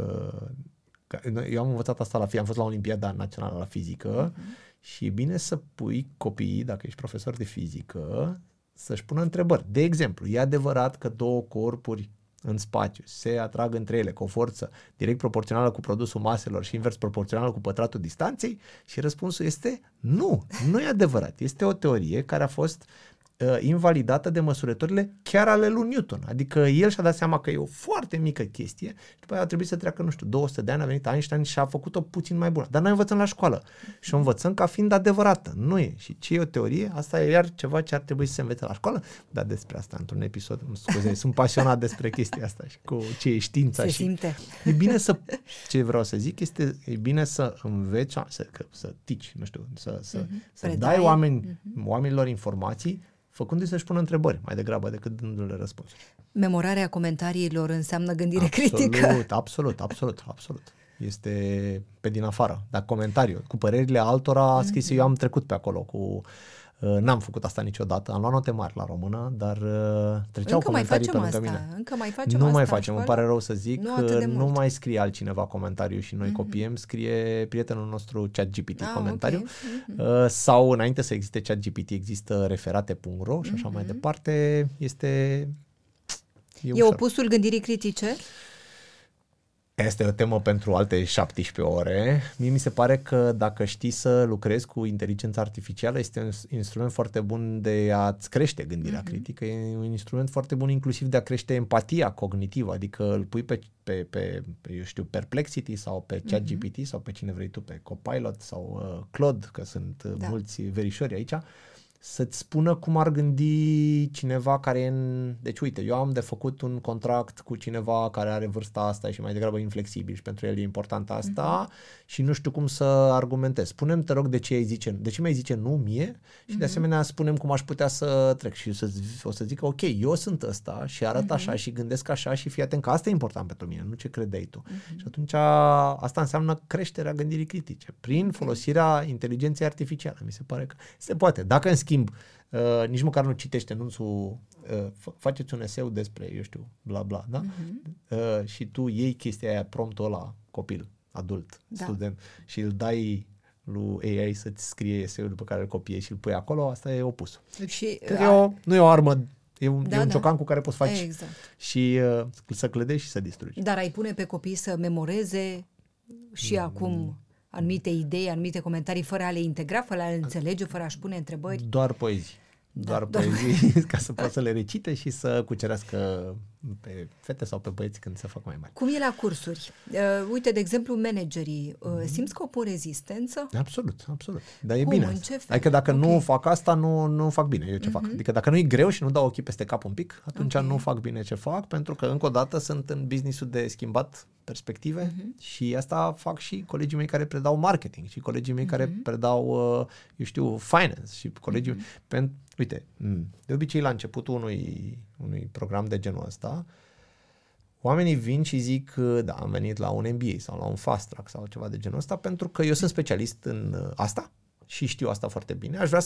B: Eu am învățat asta am fost la Olimpiada Națională la fizică și e bine să pui copiii, dacă ești profesor de fizică, să-și pună întrebări. De exemplu, e adevărat că două corpuri în spațiu se atrag între ele cu o forță direct proporțională cu produsul maselor și invers proporțională cu pătratul distanței? Și răspunsul este nu, nu e adevărat. Este o teorie care a fost invalidată de măsurătorile chiar ale lui Newton. Adică el și-a dat seama că e o foarte mică chestie și după aia a trebuit să treacă, nu știu, 200 de ani, a venit Einstein și a făcut-o puțin mai bună. Dar noi învățăm la școală și o învățăm ca fiind adevărată. Nu e. Și ce e o teorie? Asta e iar ceva ce ar trebui să se învețe la școală. Dar despre asta într-un episod, scuze, sunt pasionat despre chestia asta și cu ce e știința.
A: Se
B: și
A: simte.
B: E bine să, ce vreau să zic, e bine să înveți, să tici, nu știu, să dai oamenilor informații făcându-i să-și pună întrebări mai degrabă decât dându-le răspunsuri.
A: Memorarea comentariilor înseamnă gândire critică.
B: Absolut. Este pe din afară. Dar comentariu, cu părerile altora scrise, eu am trecut pe acolo n-am făcut asta niciodată, am luat note mari la română, dar treceau
A: încă
B: comentarii pe lângă
A: asta.
B: mine.
A: Încă mai facem
B: nu
A: asta.
B: mai facem, îmi pare rău să zic,
A: nu
B: mai scrie altcineva comentariu și noi copiem, scrie prietenul nostru ChatGPT comentariu.
A: Okay.
B: Sau înainte să existe ChatGPT există referate.ro și așa mai departe.
A: E opusul gândirii critice?
B: Este o temă pentru alte 17 ore. Mie mi se pare că dacă știi să lucrezi cu inteligența artificială, este un instrument foarte bun de a-ți crește gândirea critică. E un instrument foarte bun inclusiv de a crește empatia cognitivă, adică îl pui pe eu știu, Perplexity sau pe ChatGPT sau pe cine vrei tu, pe Copilot sau Claude, că sunt mulți verișori aici, să-ți spună cum ar gândi cineva care e Deci uite, eu am de făcut un contract cu cineva care are vârsta asta și mai degrabă inflexibil și pentru el e important asta și nu știu cum să argumentez. Spune-mi, te rog, de ce mi-ai zice nu mie și de asemenea spune-mi cum aș putea să trec și o să zic ok, eu sunt ăsta și arăt așa și gândesc așa și fii atent că asta e important pentru mine, nu ce credeai tu. Și atunci asta înseamnă creșterea gândirii critice prin folosirea inteligenței artificiale. Mi se pare că se poate. Dacă în schimb nici măcar nu citește anunțul, faceți un eseu despre, eu știu, bla bla, da? Și tu iei chestia aia, promptul ăla, copil, adult, student, și îl dai lui AI să-ți scrie eseul după care îl copiezi și îl pui acolo, asta e opusul. Deci, nu e o armă, e un ciocan cu care poți face și să clădești și să distrugi.
A: Dar ai pune pe copii să memoreze și acum anumite idei, anumite comentarii fără a le integra, fără a le înțelege, fără a-și pune întrebări?
B: Doar poezii. Doar poezii ca să poată să le recite și să cucerească pe fete sau pe băieți când se fac mai mari.
A: Cum e la cursuri? Uite, de exemplu, managerii, simți că opun rezistență?
B: Absolut. Dar e bine. Adică dacă nu fac asta, nu fac bine. Eu ce fac? Adică dacă nu-i greu și nu dau ochii peste cap un pic, atunci nu fac bine ce fac, pentru că încă o dată sunt în business-ul de schimbat perspective și asta fac și colegii mei care predau marketing și colegii mei care predau, eu știu, finance și colegii uite, de obicei la începutul unui program de genul ăsta, oamenii vin și zic, da, am venit la un MBA sau la un fast track sau ceva de genul ăsta pentru că eu sunt specialist în asta și știu asta foarte bine. Aș vrea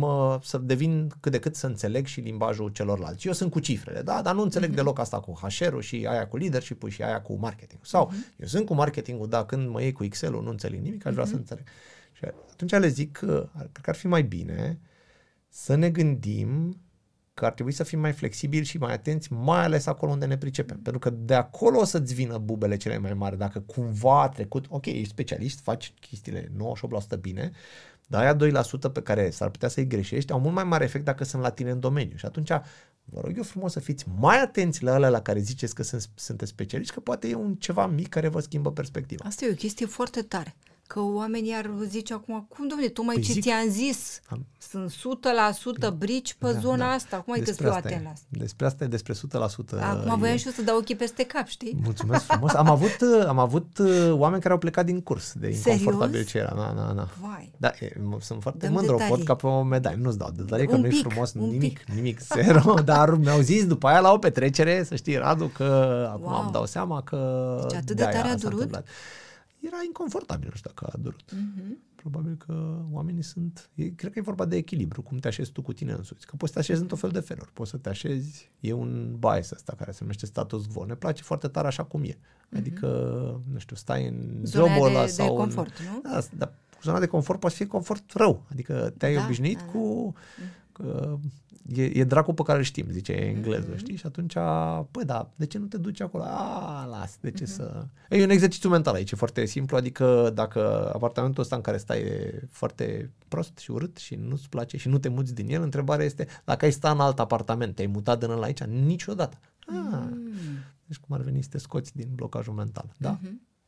B: să devin cât de cât să înțeleg și limbajul celorlalți. Eu sunt cu cifrele, da? Dar nu înțeleg deloc asta cu HR-ul și aia cu leadership-ul și aia cu marketing. Sau eu sunt cu marketing-ul, dar când mă iei cu Excel-ul nu înțeleg nimic, aș vrea să înțeleg. Și atunci le zic că cred că ar fi mai bine să ne gândim că ar trebui să fim mai flexibili și mai atenți, mai ales acolo unde ne pricepem. Pentru că de acolo o să-ți vină bubele cele mai mari. Dacă cumva a trecut, ok, ești specialist, faci chestiile 98% bine, dar aia 2% pe care s-ar putea să-i greșești au mult mai mare efect dacă sunt la tine în domeniu. Și atunci vă rog eu frumos să fiți mai atenți la alea la care ziceți că sunteți specialiști, că poate e un ceva mic care vă schimbă perspectiva.
A: Asta e o chestie foarte tare. Că oamenii ar zice acum, cum dom'le, tocmai ce ți-am zis, sunt 100% brici pe zona asta, cum adică să fiu atent la asta?
B: Despre asta e despre 100%.
A: Acum voiam și eu să dau ochii peste cap, știi?
B: Mulțumesc frumos. Am avut oameni care au plecat din curs de inconfortabil ce era.
A: Vai.
B: Da, sunt foarte mândru, pot ca pe o medaie. Nu-ți dau detalii, că nu-i frumos, nimic, zero, dar mi-au zis după aia la o petrecere, să știi, Radu, că acum îmi dau seama că
A: deci atât de tare a durut?
B: Era inconfortabil, nu știu dacă a durut. Probabil că oamenii cred că e vorba de echilibru, cum te așezi tu cu tine însuți. Că poți să te așezi în tot fel de feluri. Poți să te așezi, e un bias ăsta care se numește status quo. Ne place foarte tare așa cum e. Adică, nu știu, stai în jobul ăla sau
A: de confort, nu?
B: Da, dar zona de confort poate fi confort rău. Adică te-ai obișnuit cu e dracul pe care îl știm, zice englezul, știi? Și atunci, păi da, de ce nu te duci acolo? Las, de ce să... E un exercițiu mental aici, e foarte simplu, adică dacă apartamentul ăsta în care stai e foarte prost și urât și nu-ți place și nu te muți din el, întrebarea este, dacă ai sta în alt apartament, te-ai mutat din ăla aici? Niciodată. Deci cum ar veni să te scoți din blocajul mental, da?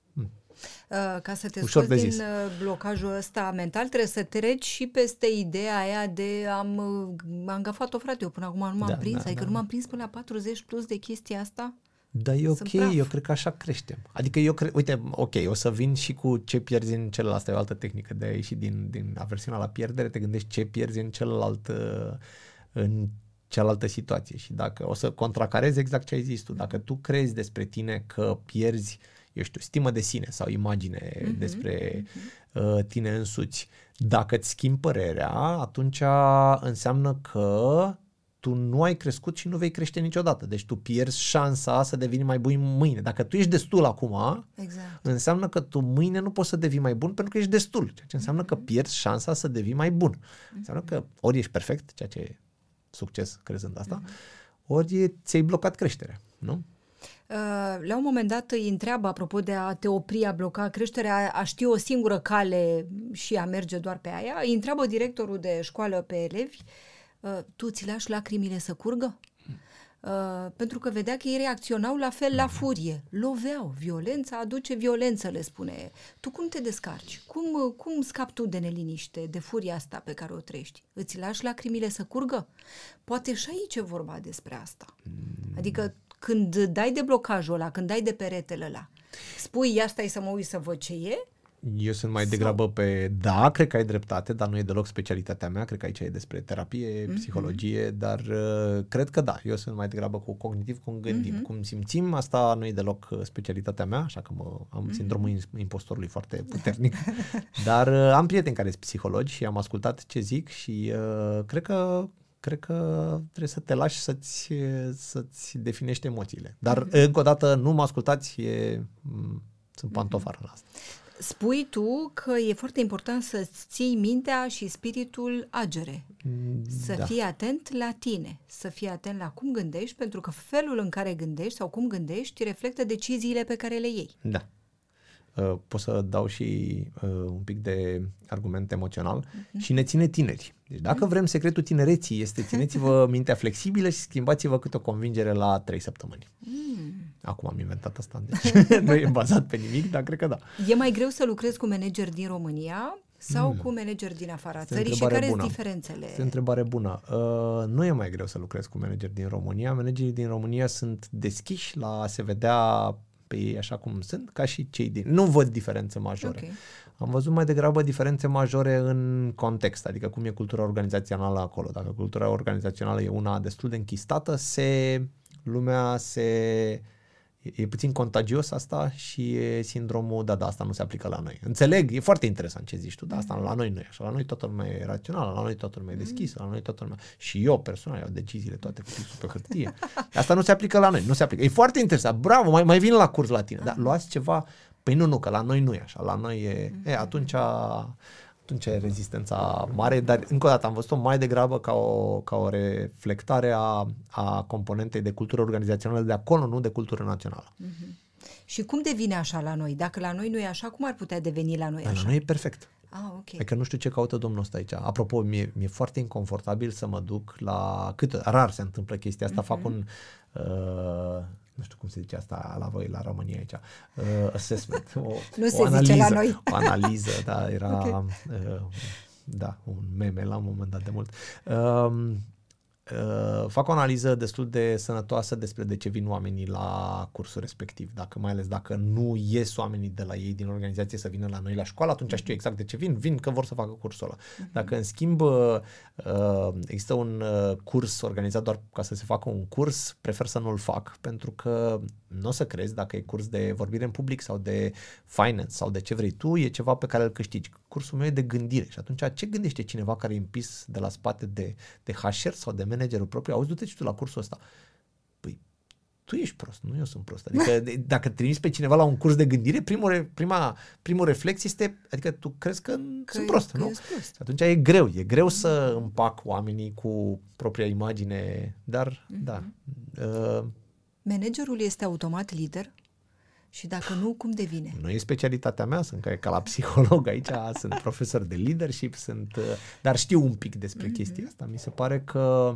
A: Ca să te
B: Ușor
A: scoți din blocajul ăsta mental, trebuie să treci și peste ideea aia de am gafat-o, frate, eu până acum nu m-am prins, adică nu m-am prins până la 40 plus de chestia asta.
B: Da, e ok, eu cred că așa creștem. Adică eu cred, uite, ok, o să vin și cu ce pierzi în celălalt, asta e o altă tehnică de a ieși din aversiunea la pierdere, te gândești ce pierzi în celălalt, în cealaltă situație și dacă o să contracarezi exact ce ai zis tu, dacă tu crezi despre tine că pierzi, eu știu, stimă de sine sau imagine despre tine însuți, dacă îți schimbi părerea, atunci înseamnă că tu nu ai crescut și nu vei crește niciodată. Deci tu pierzi șansa să devii mai bun mâine. Dacă tu ești destul acum, înseamnă că tu mâine nu poți să devii mai bun pentru că ești destul. Ceea ce înseamnă că pierzi șansa să devii mai bun. Înseamnă că ori ești perfect, ceea ce e succes crezând asta, ori ți-ai blocat creșterea, nu?
A: La un moment dat îi întreabă, apropo de a te opri, a bloca creșterea, a ști o singură cale și a merge doar pe aia, îi întreabă directorul de școală pe elevi, tu ți lași lacrimile să curgă? Pentru că vedea că ei reacționau la fel la furie, loveau, violența aduce violență, le spune. Tu cum te descarci? Cum scapi tu de neliniște, de furia asta pe care o trăiești? Îți lași lacrimile să curgă? Poate și aici e vorba despre asta. Adică când dai de blocajul ăla, când dai de peretele ăla, spui, ia stai să mă uit să văd ce e?
B: Eu sunt mai degrabă pe, da, cred că ai dreptate, dar nu e deloc specialitatea mea, cred că aici e despre terapie, psihologie, dar cred că da, eu sunt mai degrabă cu cognitiv, cum gândim, cum simțim, asta nu e deloc specialitatea mea, așa că am sindromul impostorului foarte puternic, dar am prieteni care sunt psihologi și am ascultat ce zic și cred că trebuie să te lași să-ți definești emoțiile. Dar, încă o dată, nu mă ascultați, sunt pantofară la asta.
A: Spui tu că e foarte important să-ți ții mintea și spiritul agere. Să fii atent la tine, să fii atent la cum gândești, pentru că felul în care gândești sau cum gândești reflectă deciziile pe care le iei.
B: Da. Pot să dau și un pic de argument emoțional și ne ține tineri. Deci dacă vrem secretul tinereții este țineți-vă mintea flexibilă și schimbați-vă câte o convingere la 3 săptămâni. Acum am inventat asta, deci nu e bazat pe nimic, dar cred că da.
A: E mai greu să lucrezi cu manageri din România sau cu manageri din afara țării și care sunt diferențele?
B: Este o întrebare bună. Nu e mai greu să lucrezi cu manageri din România. Managerii din România sunt deschiși la a se vedea pe ei așa cum sunt, ca și cei din... Nu văd diferențe majore. Okay. Am văzut mai degrabă diferențe majore în context, adică cum e cultura organizațională acolo. Dacă cultura organizațională e una destul de închistată, lumea e puțin contagios asta și e sindromul, da, asta nu se aplică la noi. Înțeleg, e foarte interesant ce zici tu, dar asta la noi nu e așa. La noi toată lumea e rațională, la noi toată lumea e deschisă, la noi toată lumea... Și eu personal iau deciziile toate cu pixul pe hârtie. Asta nu se aplică la noi, nu se aplică. E foarte interesant, bravo, mai vin la curs la tine, dar luați ceva... Păi nu, că la noi nu e așa, la noi e... Atunci e rezistența mare, dar încă o dată am văzut-o mai degrabă ca o reflectare a componentei de cultură organizațională de acolo, nu de cultură națională.
A: Și cum devine așa la noi? Dacă la noi nu e așa, cum ar putea deveni la noi așa?
B: La noi e perfect.
A: Okay.
B: Adică nu știu ce caută domnul ăsta aici. Apropo, mi-e foarte inconfortabil să mă duc la... Rar se întâmplă chestia asta, fac un... nu știu cum se zice asta la voi, la România aici, assessment, o analiză, zice la noi. O analiză, da, era un meme la un moment dat de mult. Fac o analiză destul de sănătoasă despre de ce vin oamenii la cursul respectiv. Mai ales dacă nu ies oamenii de la ei din organizație să vină la noi la școală, atunci știu exact de ce vin că vor să facă cursul ăla. Dacă în schimb există un curs organizat doar ca să se facă un curs, prefer să nu-l fac, pentru că nu o să crezi, dacă e curs de vorbire în public sau de finance sau de ce vrei tu, e ceva pe care îl câștigi. Cursul meu e de gândire și atunci ce gândește cineva care e împins de la spate de HR sau de managerul propriu? Auzi, du-te și tu la cursul ăsta. Păi, tu ești prost, nu eu sunt prost. Adică dacă trimiți pe cineva la un curs de gândire, primul reflex este, adică tu crezi că sunt prost, nu?
A: Prost.
B: Atunci e greu să împac oamenii cu propria imagine, dar da.
A: Managerul este automat lider? Și dacă nu, cum devine?
B: Nu e specialitatea mea, sunt ca la psiholog aici, sunt profesor de leadership, dar știu un pic despre chestia asta. Mi se pare că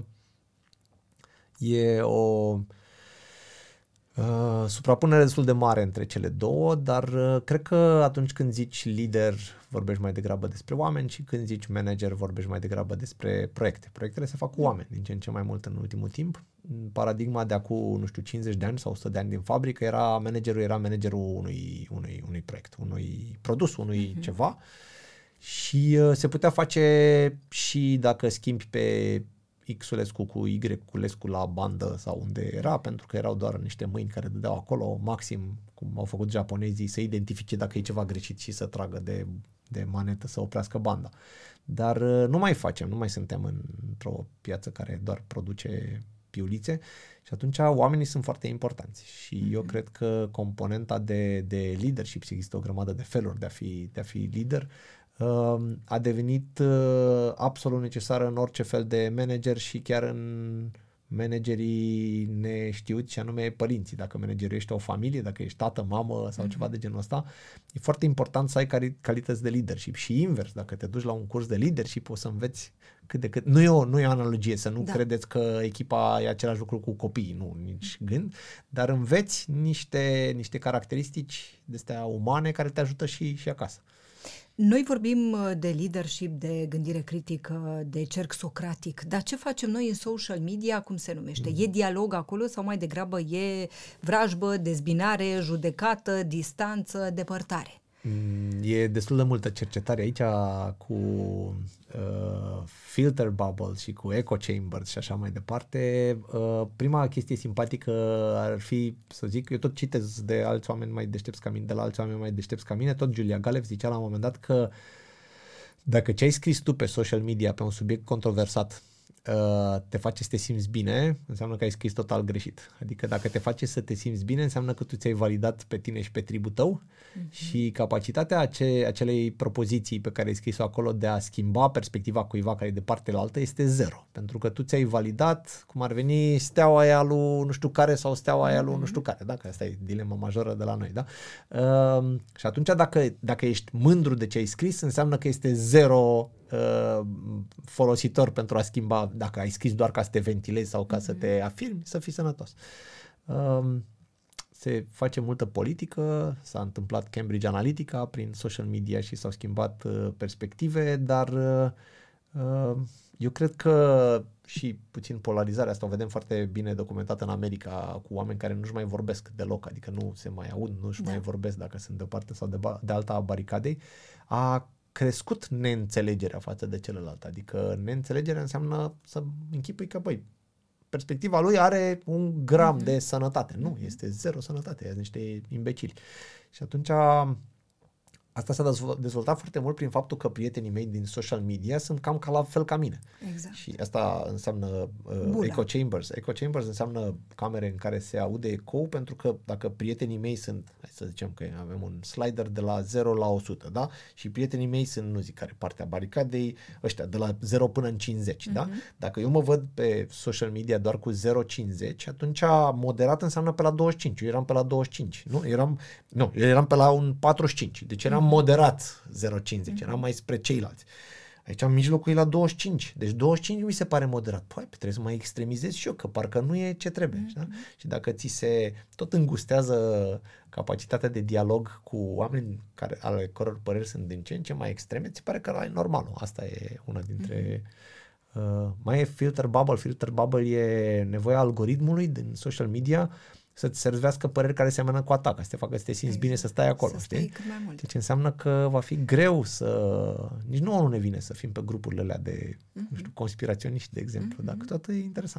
B: e o suprapunere destul de mare între cele două, dar cred că atunci când zici lider, vorbești mai degrabă despre oameni și când zici manager, vorbești mai degrabă despre proiecte. Proiectele se fac cu oameni, din ce în ce mai mult în ultimul timp. Paradigma de acum, 50 de ani sau 100 de ani din fabrică era managerul unui proiect, unui produs, unui ceva și se putea face și dacă schimbi pe X-ulescu cu Y-ulescu la bandă sau unde era, pentru că erau doar niște mâini care dădeau acolo, maxim, cum au făcut japonezii, să identifice dacă e ceva greșit și să tragă de manetă să oprească banda. Dar nu mai facem, nu mai suntem într-o piață care doar produce piulițe și atunci oamenii sunt foarte importanți și eu cred că componenta de leadership, și există o grămadă de feluri de a fi lider, a devenit absolut necesară în orice fel de manager și chiar în managerii neștiuți, și anume părinții. Dacă managerești o familie, dacă ești tată, mamă sau ceva de genul ăsta, e foarte important să ai calități de leadership. Și invers, dacă te duci la un curs de leadership, o să înveți cât de cât. Nu e o analogie, să nu credeți că echipa e același lucru cu copiii, nu, nici gând, dar înveți niște caracteristici de-astea umane care te ajută și acasă.
A: Noi vorbim de leadership, de gândire critică, de cerc socratic, dar ce facem noi în social media, cum se numește? E dialog acolo sau mai degrabă e vrajbă, dezbinare, judecată, distanță, depărtare?
B: E destul de multă cercetare aici cu filter bubbles și cu echo chambers și așa mai departe. Prima chestie simpatică ar fi, să zic, eu tot citez de alți oameni mai deștepți ca mine, de la alți oameni mai deștepți ca mine, tot Julia Galef zicea la un moment dat că dacă ce ai scris tu pe social media pe un subiect controversat te face să te simți bine, înseamnă că ai scris total greșit. Adică dacă te face să te simți bine, înseamnă că tu ți-ai validat pe tine și pe tribul tău și capacitatea acelei propoziții pe care ai scris-o acolo de a schimba perspectiva cuiva care e de partea altă este zero. Pentru că tu ți-ai validat, cum ar veni, steaua aia lui nu știu care sau steaua aia lui nu știu care. Da? Că asta e dilema majoră de la noi. Da? Și atunci dacă ești mândru de ce ai scris, înseamnă că este zero folositor pentru a schimba, dacă ai scris doar ca să te ventilezi sau ca să te afirmi, să fii sănătos. Se face multă politică, s-a întâmplat Cambridge Analytica prin social media și s-au schimbat perspective, dar eu cred că și puțin polarizarea asta o vedem foarte bine documentată în America cu oameni care nu-și mai vorbesc deloc, adică nu se mai aud, nu-și mai vorbesc dacă sunt de o parte sau de alta a baricadei, a crescut neînțelegerea față de celălalt. Adică neînțelegerea înseamnă să închipui că, perspectiva lui are 1 gram de sănătate. Nu, este zero sănătate, sunt niște imbecili. Și atunci asta s-a dezvoltat foarte mult prin faptul că prietenii mei din social media sunt cam ca la fel ca mine.
A: Exact.
B: Și asta înseamnă echo chambers. Echo chambers înseamnă camere în care se aude ecou, pentru că dacă prietenii mei sunt, hai să zicem că avem un slider de la 0 la 100, da? Și prietenii mei sunt, nu zic care partea baricadei, ăștia de la 0 până în 50, da? Dacă eu mă văd pe social media doar cu 0,50, atunci moderat înseamnă pe la 25. Eu eram pe la 25, nu? Eu eram pe la un 45. Deci eram moderat 0,50, eram mai spre ceilalți. Aici în mijlocul e la 25. Deci 25 mi se pare moderat. Trebuie să mai extremizez și eu, că parcă nu e ce trebuie. Da? Și dacă ți se tot îngustează capacitatea de dialog cu oameni ale căror păreri sunt din ce în ce mai extreme, ți pare că ăla e normalul. Asta e una dintre... mai e filter bubble. Filter bubble e nevoia algoritmului din social media să-ți servească păreri care seamănă cu a ta, ca să te facă să te simți bine să stai acolo. Știi? Deci înseamnă că va fi greu să... Nici nouă nu ne vine să fim pe grupurile alea de conspiraționiști, de exemplu, dar câteodată e interesant.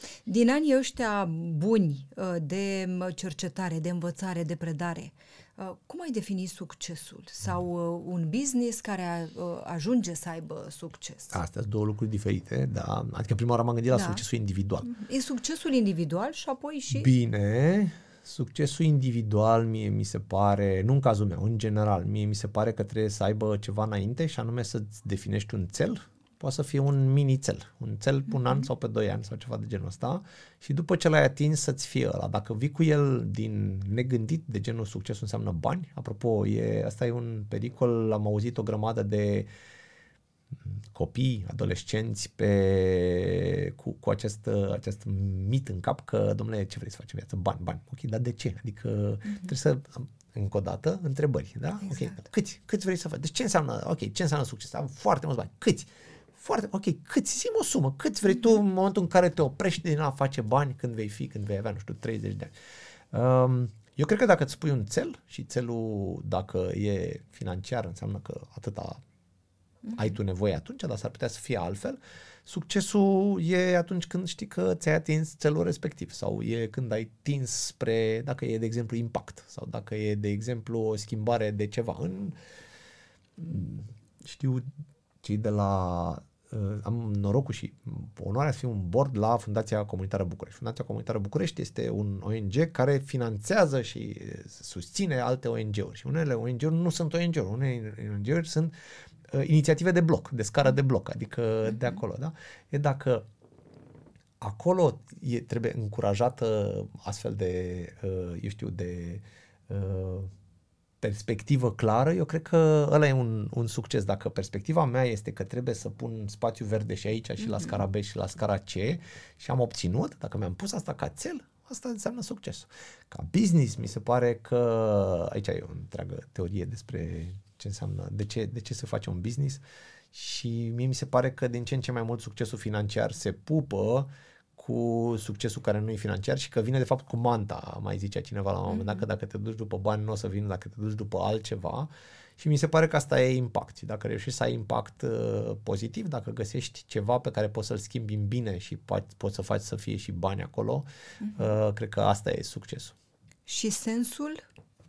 A: Din anii ăștia buni de cercetare, de învățare, de predare, cum ai defini succesul? Sau un business care ajunge să aibă succes?
B: Astea sunt două lucruri diferite, da. Adică prima oară m-am gândit la succesul individual.
A: E succesul individual și apoi și...
B: Bine, succesul individual mie mi se pare, nu în cazul meu, în general, mie mi se pare că trebuie să aibă ceva înainte și anume să-ți definești un cel. Poate să fie un mini-cel, un cel pe un an sau pe 2 ani sau ceva de genul ăsta și după ce l-ai atins să-ți fie ăla. Dacă vii cu el din negândit de genul succesul înseamnă bani, apropo, asta e un pericol, am auzit o grămadă de copii, adolescenți cu acest mit în cap că, domnule, ce vrei să faci în viață? Bani. Ok, dar de ce? Adică trebuie să, încă o dată, întrebări, da? Exact. Ok, câți vrei să faci? Deci ce înseamnă succes? Am foarte mulți bani. Câți? Câți? Zi-mi o sumă. Câți vrei tu în momentul în care te oprești din a face bani când vei avea, 30 de ani. Eu cred că dacă îți pui un țel și țelul, dacă e financiar, înseamnă că atâta ai tu nevoie atunci, dar s-ar putea să fie altfel. Succesul e atunci când știi că ți-ai atins țelul respectiv sau e când ai tins spre, dacă e de exemplu impact sau dacă e de exemplu o schimbare de ceva. Știu cei de la am norocul și onoarea să fiu un board la Fundația Comunitară București. Fundația Comunitară București este un ONG care finanțează și susține alte ONG-uri. Și unele ONG-uri nu sunt ONG-uri. Unele ONG-uri sunt inițiative de bloc, de scară de bloc, adică de acolo, da? E dacă acolo trebuie încurajată astfel de, perspectivă clară, eu cred că ăla e un succes. Dacă perspectiva mea este că trebuie să pun spațiu verde și aici și la scara B și la scara C și am obținut, dacă mi-am pus asta ca țel, asta înseamnă succesul. Ca business, mi se pare că aici e o întreagă teorie despre ce înseamnă, de ce se face un business și mie mi se pare că din ce în ce mai mult succesul financiar se pupă cu succesul care nu e financiar și că vine de fapt cu manta, mai zicea cineva la un moment dat, că dacă te duci după bani nu o să vină, dacă te duci după altceva și mi se pare că asta e impact. Și dacă reușești să ai impact pozitiv, dacă găsești ceva pe care poți să-l schimbi în bine și poți să faci să fie și bani acolo, cred că asta e succesul.
A: Și sensul?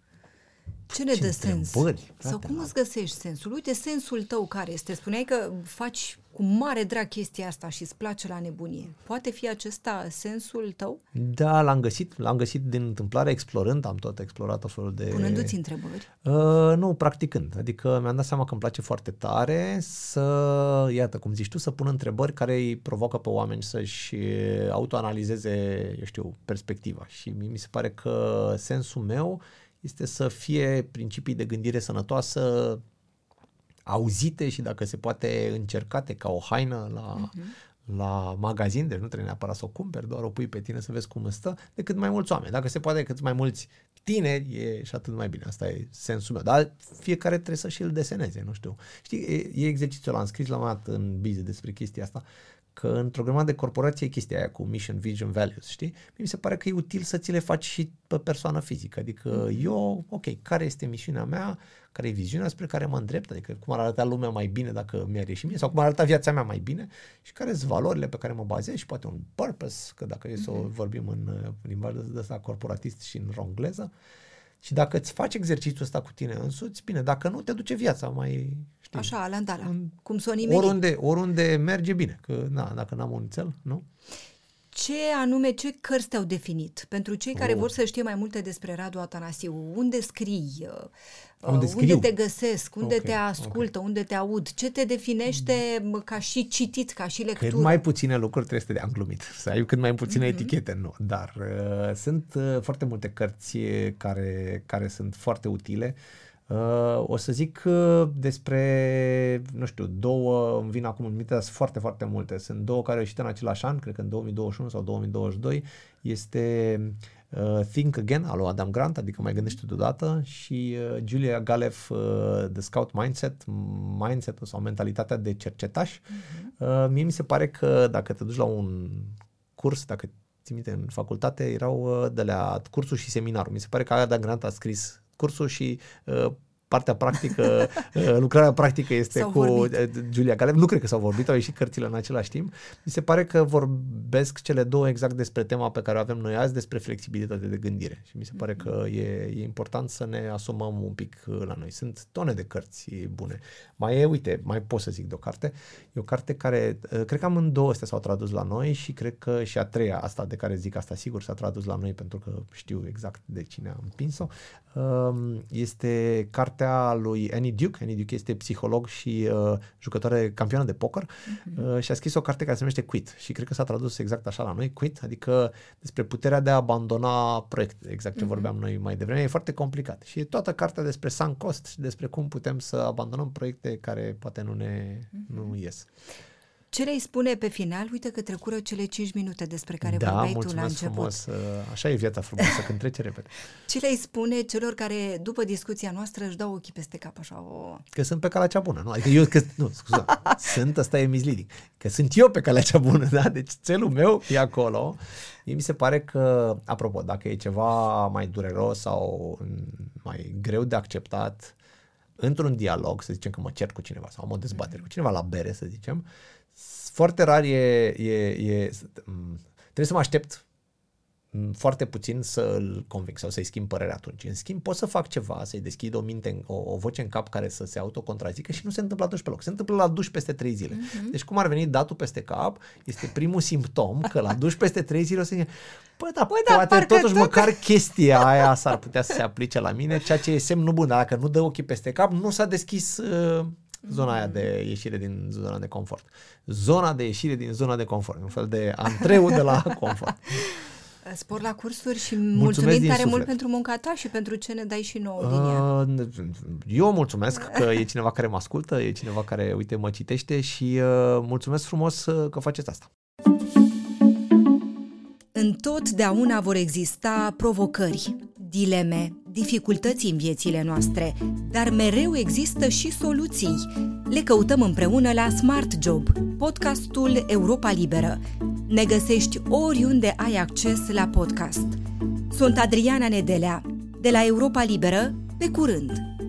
A: Ce ne dă sens? Sau cum îți găsești sensul? Uite, sensul tău care este? Spuneai că faci cu mare drag chestia asta și îți place la nebunie. Poate fi acesta sensul tău?
B: Da, l-am găsit din întâmplare, explorând, am tot explorat o felul de...
A: Punându-ți întrebări?
B: Nu, practicând. Adică mi-am dat seama că îmi place foarte tare să, iată, cum zici tu, să pun întrebări care îi provoacă pe oameni să-și autoanalizeze, perspectiva. Și mi se pare că sensul meu este să fie principii de gândire sănătoasă auzite și dacă se poate încercate ca o haină la magazin, deci nu trebuie neapărat să o cumperi, doar o pui pe tine să vezi cum stă, de cât mai mulți oameni. Dacă se poate cât mai mulți tineri, e și atât mai bine. Asta e sensul meu. Dar fiecare trebuie să și îl deseneze, nu știu. Știi, e exercițiul ăla, am scris la un moment dat în Biz despre chestia asta, că într-o grămadă de corporație e chestia aia cu mission, vision, values, știi? Mi se pare că e util să ți le faci și pe persoană fizică. Adică eu, ok, care este misiunea mea, care e viziunea spre care mă îndrept, adică cum ar arăta lumea mai bine dacă mi-ar ieși mie, sau cum ar arăta viața mea mai bine și care sunt valorile pe care mă bazez și poate un purpose, că dacă e să o vorbim în limbajul ăsta corporatist și în rongleză. Și dacă îți faci exercițiul ăsta cu tine însuți, bine, dacă nu, te duce viața mai, știi.
A: Așa, alandala, cum s-o nimeri.
B: Oriunde merge bine, că dacă n-am un țel, nu?
A: Ce cărți te-au definit? Pentru cei care vor să știe mai multe despre Radu Atanasiu, unde scrii? Unde te găsesc? Unde te ascultă? Unde te aud? Ce te definește ca și citit, ca și lectură?
B: Cât mai puține lucruri trebuie să te dea, am glumit. Să ai cât mai puține etichete, nu. Dar sunt foarte multe cărți care sunt foarte utile. O să zic despre, nu știu, două, îmi vin acum în minte, dar sunt foarte, foarte multe. Sunt două care au ieșit în același an, cred că în 2021 sau 2022. Este Think Again, al lui Adam Grant, adică mai gândește deodată, și Julia Galef, The Scout Mindset-ul sau mentalitatea de cercetaș. Mie mi se pare că dacă te duci la un curs, dacă ții minte, în facultate, erau de la cursul și seminarul. Mi se pare că Adam Grant a scris cursul și partea practică, lucrarea practică este
A: s-au
B: cu Giulia Galeb. Nu cred că s-au vorbit, au ieșit cărțile în același timp. Mi se pare că vorbesc cele două exact despre tema pe care o avem noi azi, despre flexibilitate de gândire. Și mi se pare că e important să ne asumăm un pic la noi. Sunt tone de cărți bune. Mai pot să zic de o carte. E o carte care, cred că amândouă astea s-au tradus la noi și cred că și a treia, asta de care zic asta sigur, s-a tradus la noi pentru că știu exact de cine a împins-o. Este cartea lui Annie Duke. Annie Duke este psiholog și jucătoare campioană de poker și a scris o carte care se numește Quit și cred că s-a tradus exact așa la noi, Quit, adică despre puterea de a abandona proiecte, exact ce vorbeam noi mai devreme. E foarte complicat și e toată cartea despre sunk cost și despre cum putem să abandonăm proiecte care poate nu ies.
A: Ce le-ai spune pe final? Uite că trecură cele 5 minute despre care vorbeai tu la început.
B: Frumos. Așa e viața frumoasă, când trece repede.
A: Ce le-ai spune celor care, după discuția noastră, își dau ochii peste cap așa
B: Că sunt pe calea cea bună, nu? Adică ăsta e misleading. Că sunt eu pe calea cea bună, da? Deci țelul meu e acolo. Mi se pare că, apropo, dacă e ceva mai dureros sau mai greu de acceptat, într-un dialog, să zicem că mă cert cu cineva sau am o dezbatere cu cineva la bere, să zicem, foarte rar trebuie să mă aștept foarte puțin să-l conving sau să-i schimb părerea atunci. În schimb, pot să fac ceva, să-i deschid o voce în cap care să se autocontrazică și nu se întâmplă atunci pe loc. Se întâmplă la duș peste 3 zile. Deci cum ar veni datul peste cap, este primul simptom că la duș peste 3 zile o să zice poate totuși măcar chestia aia s-ar putea să se aplice la mine, ceea ce e semnul bun. Dar dacă nu dă ochii peste cap, nu s-a deschis zona aia de ieșire din zona de confort. Zona de ieșire din zona de confort. Un fel de antreu de la confort.
A: Spor la cursuri și mulțumim tare mult pentru munca ta și pentru ce ne dai și nouă din ea.
B: Eu mulțumesc că e cineva care mă ascultă, e cineva care, uite, mă citește și mulțumesc frumos că faceți asta.
A: Întotdeauna vor exista provocări, dileme, dificultăți în viețile noastre, dar mereu există și soluții. Le căutăm împreună la Smart Job, podcastul Europa Liberă. Ne găsești oriunde ai acces la podcast. Sunt Adriana Nedelea, de la Europa Liberă, pe curând!